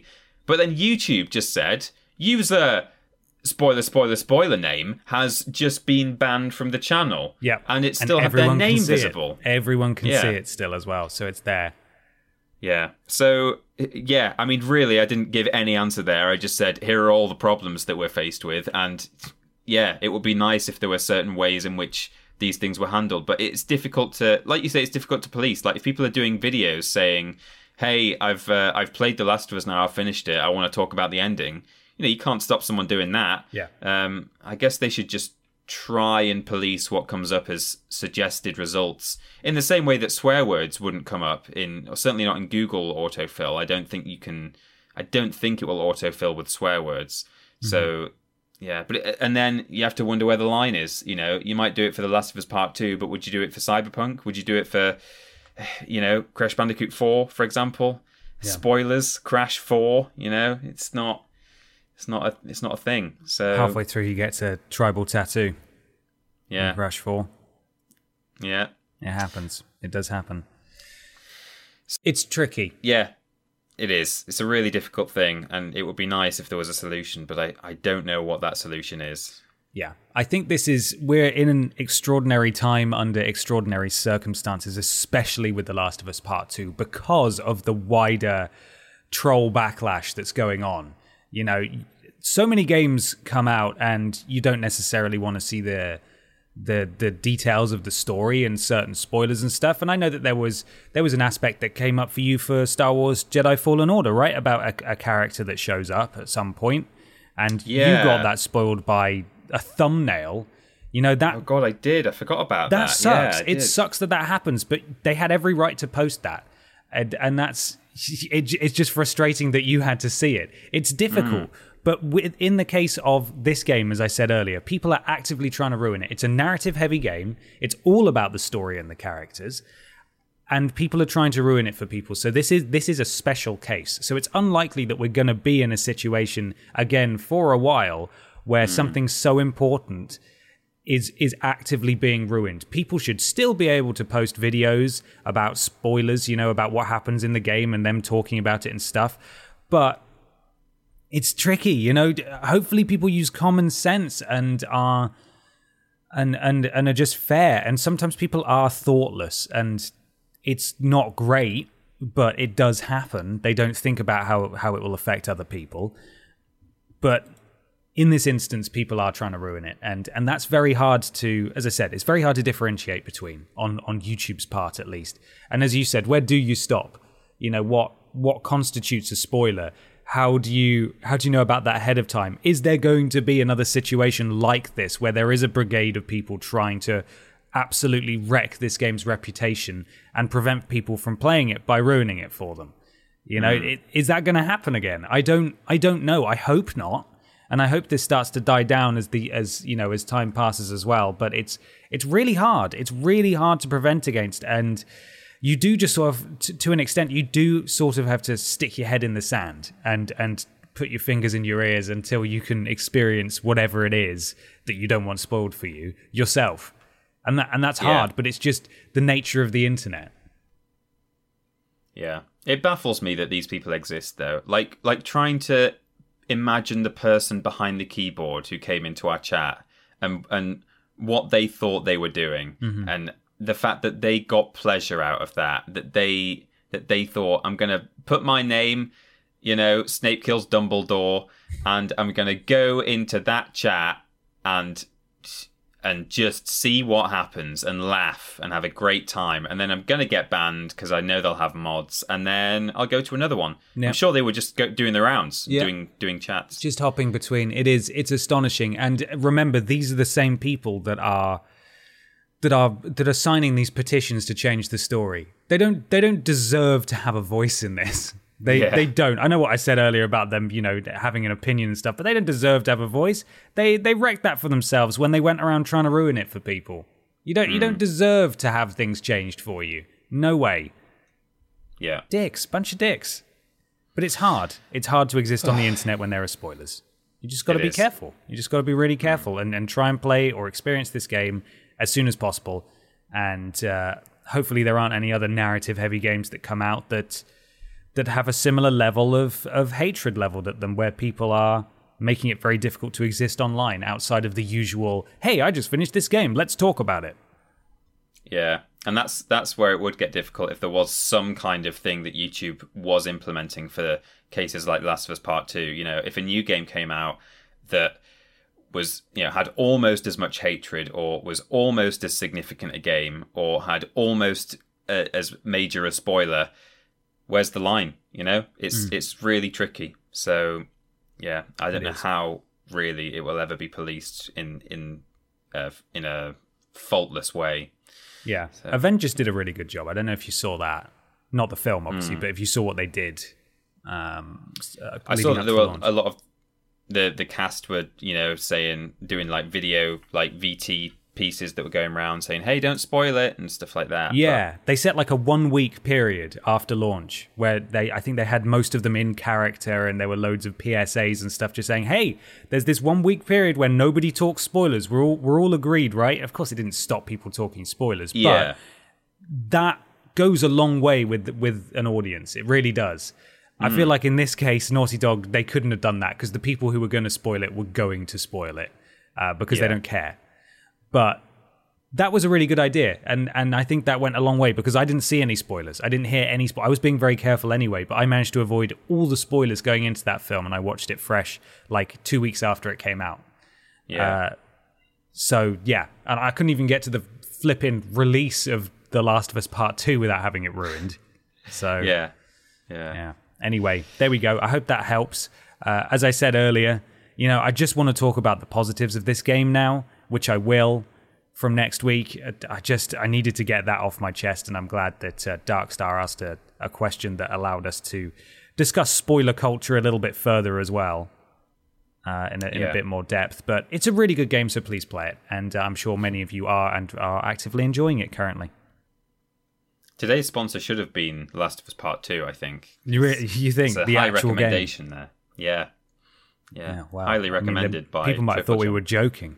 But then YouTube just said, user spoiler, spoiler, spoiler name has just been banned from the channel. Yeah. And it still has their name visible. It. Everyone can yeah. see it still as well, so it's there. Yeah. So, yeah, I mean, really, I didn't give any answer there. I just said, here are all the problems that we're faced with. And, yeah, it would be nice if there were certain ways in which these things were handled. But it's difficult to, like you say, it's difficult to police. Like, if people are doing videos saying, hey, I've uh, I've played The Last of Us now, I've finished it, I want to talk about the ending. You know, you can't stop someone doing that. Yeah. Um, I guess they should just try and police what comes up as suggested results in the same way that swear words wouldn't come up in, or certainly not in Google autofill. I don't think you can, I don't think it will autofill with swear words. Mm-hmm. So, yeah, but it, and then you have to wonder where the line is. You know, you might do it for The Last of Us Part two, but would you do it for Cyberpunk? Would you do it for, you know, Crash Bandicoot four, for example? Yeah. Spoilers, Crash four, you know, it's not, It's not a it's not a thing. So halfway through, he gets a tribal tattoo. Yeah, Crash four. Yeah, it happens. It does happen. It's tricky. Yeah, it is. It's a really difficult thing, and it would be nice if there was a solution, but I, I don't know what that solution is. Yeah, I think this is, we're in an extraordinary time under extraordinary circumstances, especially with The Last of Us Part two, because of the wider troll backlash that's going on. You know, so many games come out and you don't necessarily want to see the the the details of the story and certain spoilers and stuff. And I know that there was there was an aspect that came up for you for Star Wars Jedi Fallen Order, right? About a, a character that shows up at some point, and yeah. you got that spoiled by a thumbnail. You know that. Oh God, I did. I forgot about that. That sucks. Yeah, it sucks that that happens, but they had every right to post that, and and that's. It, it's just frustrating that you had to see it. It's difficult, mm. but with, in the case of this game, as I said earlier, people are actively trying to ruin it. It's a narrative-heavy game. It's all about the story and the characters, and people are trying to ruin it for people. So this is this is a special case. So it's unlikely that we're going to be in a situation again for a while where mm. something so important is is actively being ruined. People should still be able to post videos about spoilers, you know, about what happens in the game and them talking about it and stuff. But it's tricky, you know. Hopefully people use common sense and are and and and are just fair. And sometimes people are thoughtless and it's not great, but it does happen. They don't think about how how it will affect other people. But in this instance, people are trying to ruin it, and and that's very hard to, as I said, it's very hard to differentiate between, on, on YouTube's part at least. And as you said, where do you stop? You know, what what constitutes a spoiler? How do you how do you know about that ahead of time? Is there going to be another situation like this where there is a brigade of people trying to absolutely wreck this game's reputation and prevent people from playing it by ruining it for them? You know, mm. it, is that going to happen again? I don't I don't know. I hope not. And I hope this starts to die down as the as you know as time passes as well. But it's it's really hard. It's really hard to prevent against, and you do just sort of, to, to an extent, you do sort of have to stick your head in the sand and and put your fingers in your ears until you can experience whatever it is that you don't want spoiled for you yourself. And that and that's yeah. hard, but it's just the nature of the internet. Yeah, it baffles me that these people exist, though. Like like trying to imagine the person behind the keyboard who came into our chat and and what they thought they were doing, mm-hmm. and the fact that they got pleasure out of that, that they that they thought, I'm going to put my name, you know, Snape kills Dumbledore, and I'm going to go into that chat and and just see what happens and laugh and have a great time. And then I'm going to get banned because I know they'll have mods. And then I'll go to another one. Yeah. I'm sure they were just go, doing the rounds, yeah. doing doing chats. Just hopping between. It is, it's astonishing. And remember, these are the same people that are that are that are signing these petitions to change the story. They don't they don't deserve to have a voice in this. They yeah. they don't. I know what I said earlier about them, you know, having an opinion and stuff, but they don't deserve to have a voice. They they wrecked that for themselves when they went around trying to ruin it for people. You don't mm. you don't deserve to have things changed for you. No way. Yeah. Dicks, bunch of dicks. But it's hard. It's hard to exist on the internet when there are spoilers. You just got to be is. careful. You just got to be really careful and, and try and play or experience this game as soon as possible. And uh, hopefully there aren't any other narrative-heavy games that come out that that have a similar level of, of hatred leveled at them, where people are making it very difficult to exist online outside of the usual, hey, I just finished this game, let's talk about it. Yeah, and that's that's where it would get difficult if there was some kind of thing that YouTube was implementing for cases like The Last of Us Part two. You know, if a new game came out that was, you know, had almost as much hatred, or was almost as significant a game, or had almost a, as major a spoiler, where's the line? You know, it's mm. it's really tricky. So, yeah, I don't it know is. how really it will ever be policed in in uh, in a faultless way. Yeah, so. Avengers did a really good job. I don't know if you saw that. Not the film, obviously, mm. but if you saw what they did. Um, uh, I saw that there were a lot of the the cast were, you know, saying, doing like video, like V T pieces that were going around saying, hey, don't spoil it and stuff like that. Yeah, but... they set like a one week period after launch where they, I think they had most of them in character, and there were loads of P S As and stuff just saying, hey, there's this one week period when nobody talks spoilers. We're all, we're all agreed, right? Of course, it didn't stop people talking spoilers, yeah. but that goes a long way with with an audience. It really does. Mm. I feel like in this case, Naughty Dog, they couldn't have done that because the people who were going to spoil it were going to spoil it uh, because yeah. they don't care. But that was a really good idea, and and I think that went a long way because I didn't see any spoilers. I didn't hear any spoilers. I was being very careful anyway, but I managed to avoid all the spoilers going into that film, and I watched it fresh like two weeks after it came out. Yeah. Uh, so, yeah, and I couldn't even get to the flipping release of The Last of Us Part two without having it ruined. So, yeah. Yeah. Yeah. Anyway, there we go. I hope that helps. Uh, as I said earlier, you know, I just want to talk about the positives of this game now, which I will from next week. I just, I needed to get that off my chest, and I'm glad that uh, Darkstar asked a, a question that allowed us to discuss spoiler culture a little bit further as well, uh, in, a, in yeah. a bit more depth. But it's a really good game, so please play it, and uh, I'm sure many of you are and are actively enjoying it currently. Today's sponsor should have been The Last of Us Part two, I think. You re- you think it's a the high actual recommendation game? there. Yeah. Yeah. yeah wow. Highly recommended I mean, by people might have thought we were joking.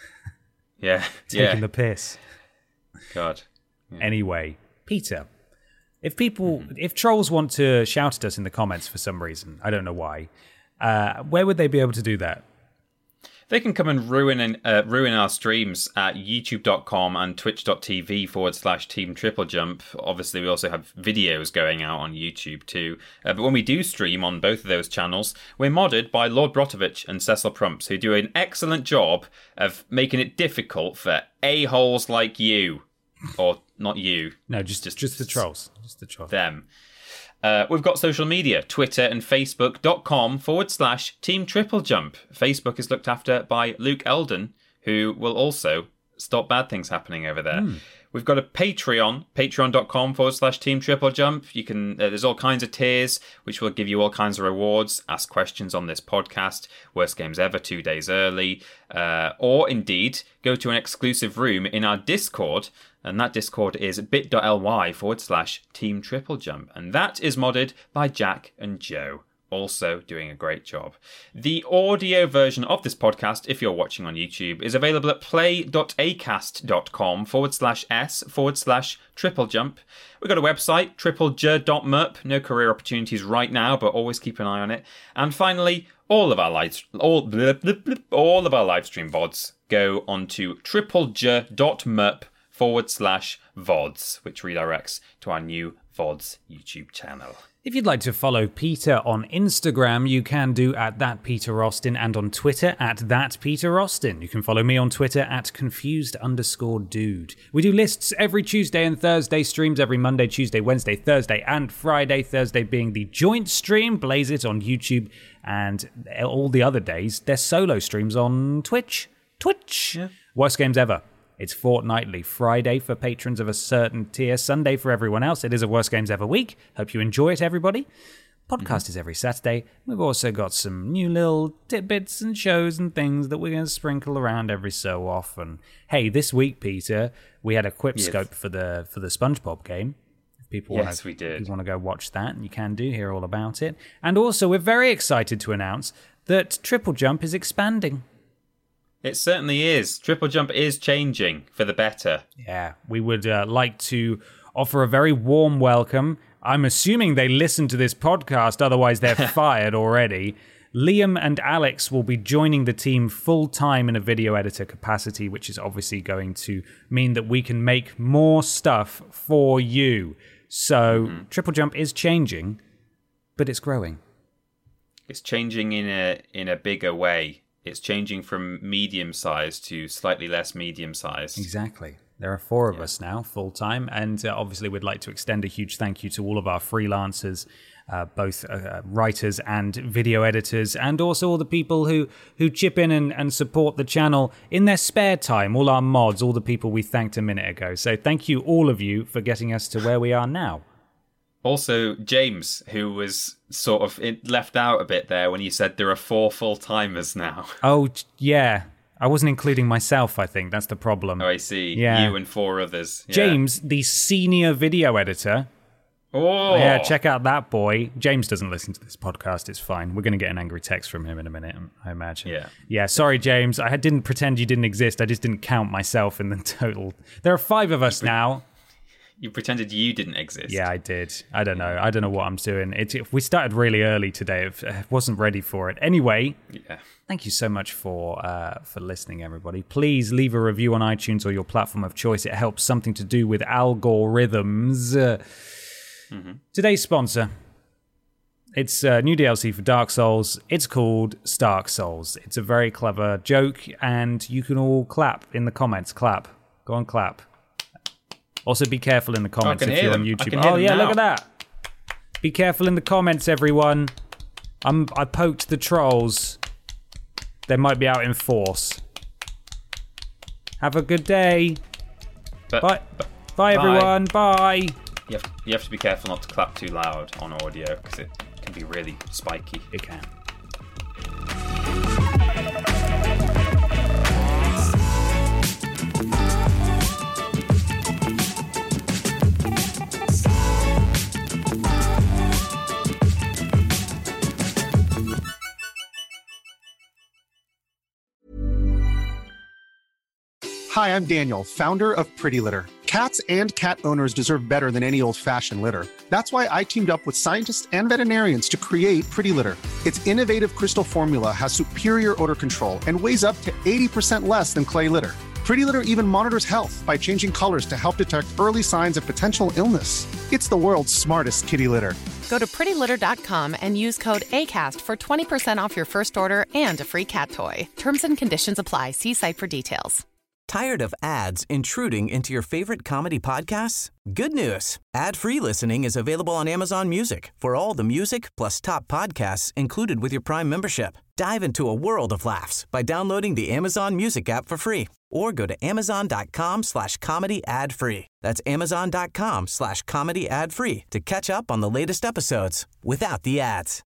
Yeah. Taking yeah. the piss. God. Yeah. Anyway, Peter, if people, mm-hmm. if trolls want to shout at us in the comments for some reason, I don't know why, uh, where would they be able to do that? They can come and ruin and uh, ruin our streams at youtube dot com and twitch.tv forward slash Team Triple Jump. Obviously, we also have videos going out on YouTube too. Uh, but when we do stream on both of those channels, we're modded by Lord Brotovich and Cecil Prumps, who do an excellent job of making it difficult for a-holes like you. Or not you. No, just, just, just the trolls. Just the trolls. Them. Uh, we've got social media, Twitter and Facebook.com forward slash Team Triple Jump. Facebook is looked after by Luke Eldon, who will also stop bad things happening over there. Mm. We've got a Patreon, patreon.com forward slash Team Triple Jump. You can, uh, there's all kinds of tiers, which will give you all kinds of rewards, ask questions on this podcast, worst games ever two days early, uh, or indeed go to an exclusive room in our Discord. And that Discord is bit.ly forward slash Team Triple Jump. And that is modded by Jack and Joe, also doing a great job. The audio version of this podcast, if you're watching on YouTube, is available at play.acast.com forward slash S forward slash Triple Jump. We've got a website, triple j dot m u p. No career opportunities right now, but always keep an eye on it. And finally, all of our live, all, blah, blah, blah, all of our live stream V O Ds go onto triple j dot m u p forward slash V O Ds, which redirects to our new V O Ds YouTube channel. If you'd like to follow Peter on Instagram, you can do at that Peter Austin, and on Twitter at that Peter Austin. You can follow me on Twitter at confused underscore dude. We do lists every Tuesday and Thursday, streams every Monday, Tuesday, Wednesday, Thursday, and Friday. Thursday being the joint stream, Blaze It on YouTube, and all the other days, they're solo streams on Twitch. Twitch. Yeah. Worst games ever. It's fortnightly. Friday for patrons of a certain tier. Sunday for everyone else. It is a Worst Games Ever week. Hope you enjoy it, everybody. Podcast mm-hmm. is every Saturday. We've also got some new little tidbits and shows and things that we're going to sprinkle around every so often. Hey, this week, Peter, we had a Quip yes. scope for the for the SpongeBob game. If people yes, want to, we did. If you want to go watch that, and you can do, hear all about it. And also, we're very excited to announce that Triple Jump is expanding. It certainly is. Triple Jump is changing for the better. Yeah, we would uh, like to offer a very warm welcome. I'm assuming they listen to this podcast, otherwise they're fired already. Liam and Alex will be joining the team full-time in a video editor capacity, which is obviously going to mean that we can make more stuff for you. So mm-hmm. Triple Jump is changing, but it's growing. It's changing in a in a bigger way. It's changing from medium size to slightly less medium size. Exactly. There are four of yeah. us now, full-time, and uh, obviously we'd like to extend a huge thank you to all of our freelancers, uh, both uh, writers and video editors, and also all the people who, who chip in and, and support the channel in their spare time, all our mods, all the people we thanked a minute ago. So thank you, all of you, for getting us to where we are now. Also, James, who was sort of left out a bit there when you said there are four full-timers now. Oh, yeah. I wasn't including myself, I think. That's the problem. Oh, I see. Yeah. You and four others. Yeah. James, the senior video editor. Oh. Yeah, check out that boy. James doesn't listen to this podcast. It's fine. We're going to get an angry text from him in a minute, I imagine. Yeah. Yeah, sorry, James. I didn't pretend you didn't exist. I just didn't count myself in the total. There are five of us now. You pretended you didn't exist. Yeah, I did. I don't know. I don't know what I'm doing. It, it, we started really early today. I wasn't ready for it. Anyway, yeah. Thank you so much for uh, for listening, everybody. Please leave a review on iTunes or your platform of choice. It helps something to do with algorithms. Uh, mm-hmm. Today's sponsor. It's uh, new D L C for Dark Souls. It's called Stark Souls. It's a very clever joke, and you can all clap in the comments. Clap. Go on, clap. Also, be careful in the comments oh, if you're them. on YouTube. Oh, yeah, now. look at that. Be careful in the comments, everyone. I'm, I poked the trolls. They might be out in force. Have a good day. But, bye. But, bye, everyone. Bye. You have, you have to be careful not to clap too loud on audio because it can be really spiky. It can. Hi, I'm Daniel, founder of Pretty Litter. Cats and cat owners deserve better than any old-fashioned litter. That's why I teamed up with scientists and veterinarians to create Pretty Litter. Its innovative crystal formula has superior odor control and weighs up to eighty percent less than clay litter. Pretty Litter even monitors health by changing colors to help detect early signs of potential illness. It's the world's smartest kitty litter. Go to pretty litter dot com and use code ACAST for twenty percent off your first order and a free cat toy. Terms and conditions apply. See site for details. Tired of ads intruding into your favorite comedy podcasts? Good news. Ad-free listening is available on Amazon Music for all the music plus top podcasts included with your Prime membership. Dive into a world of laughs by downloading the Amazon Music app for free or go to amazon.com slash comedy ad free. That's amazon.com slash comedy ad free to catch up on the latest episodes without the ads.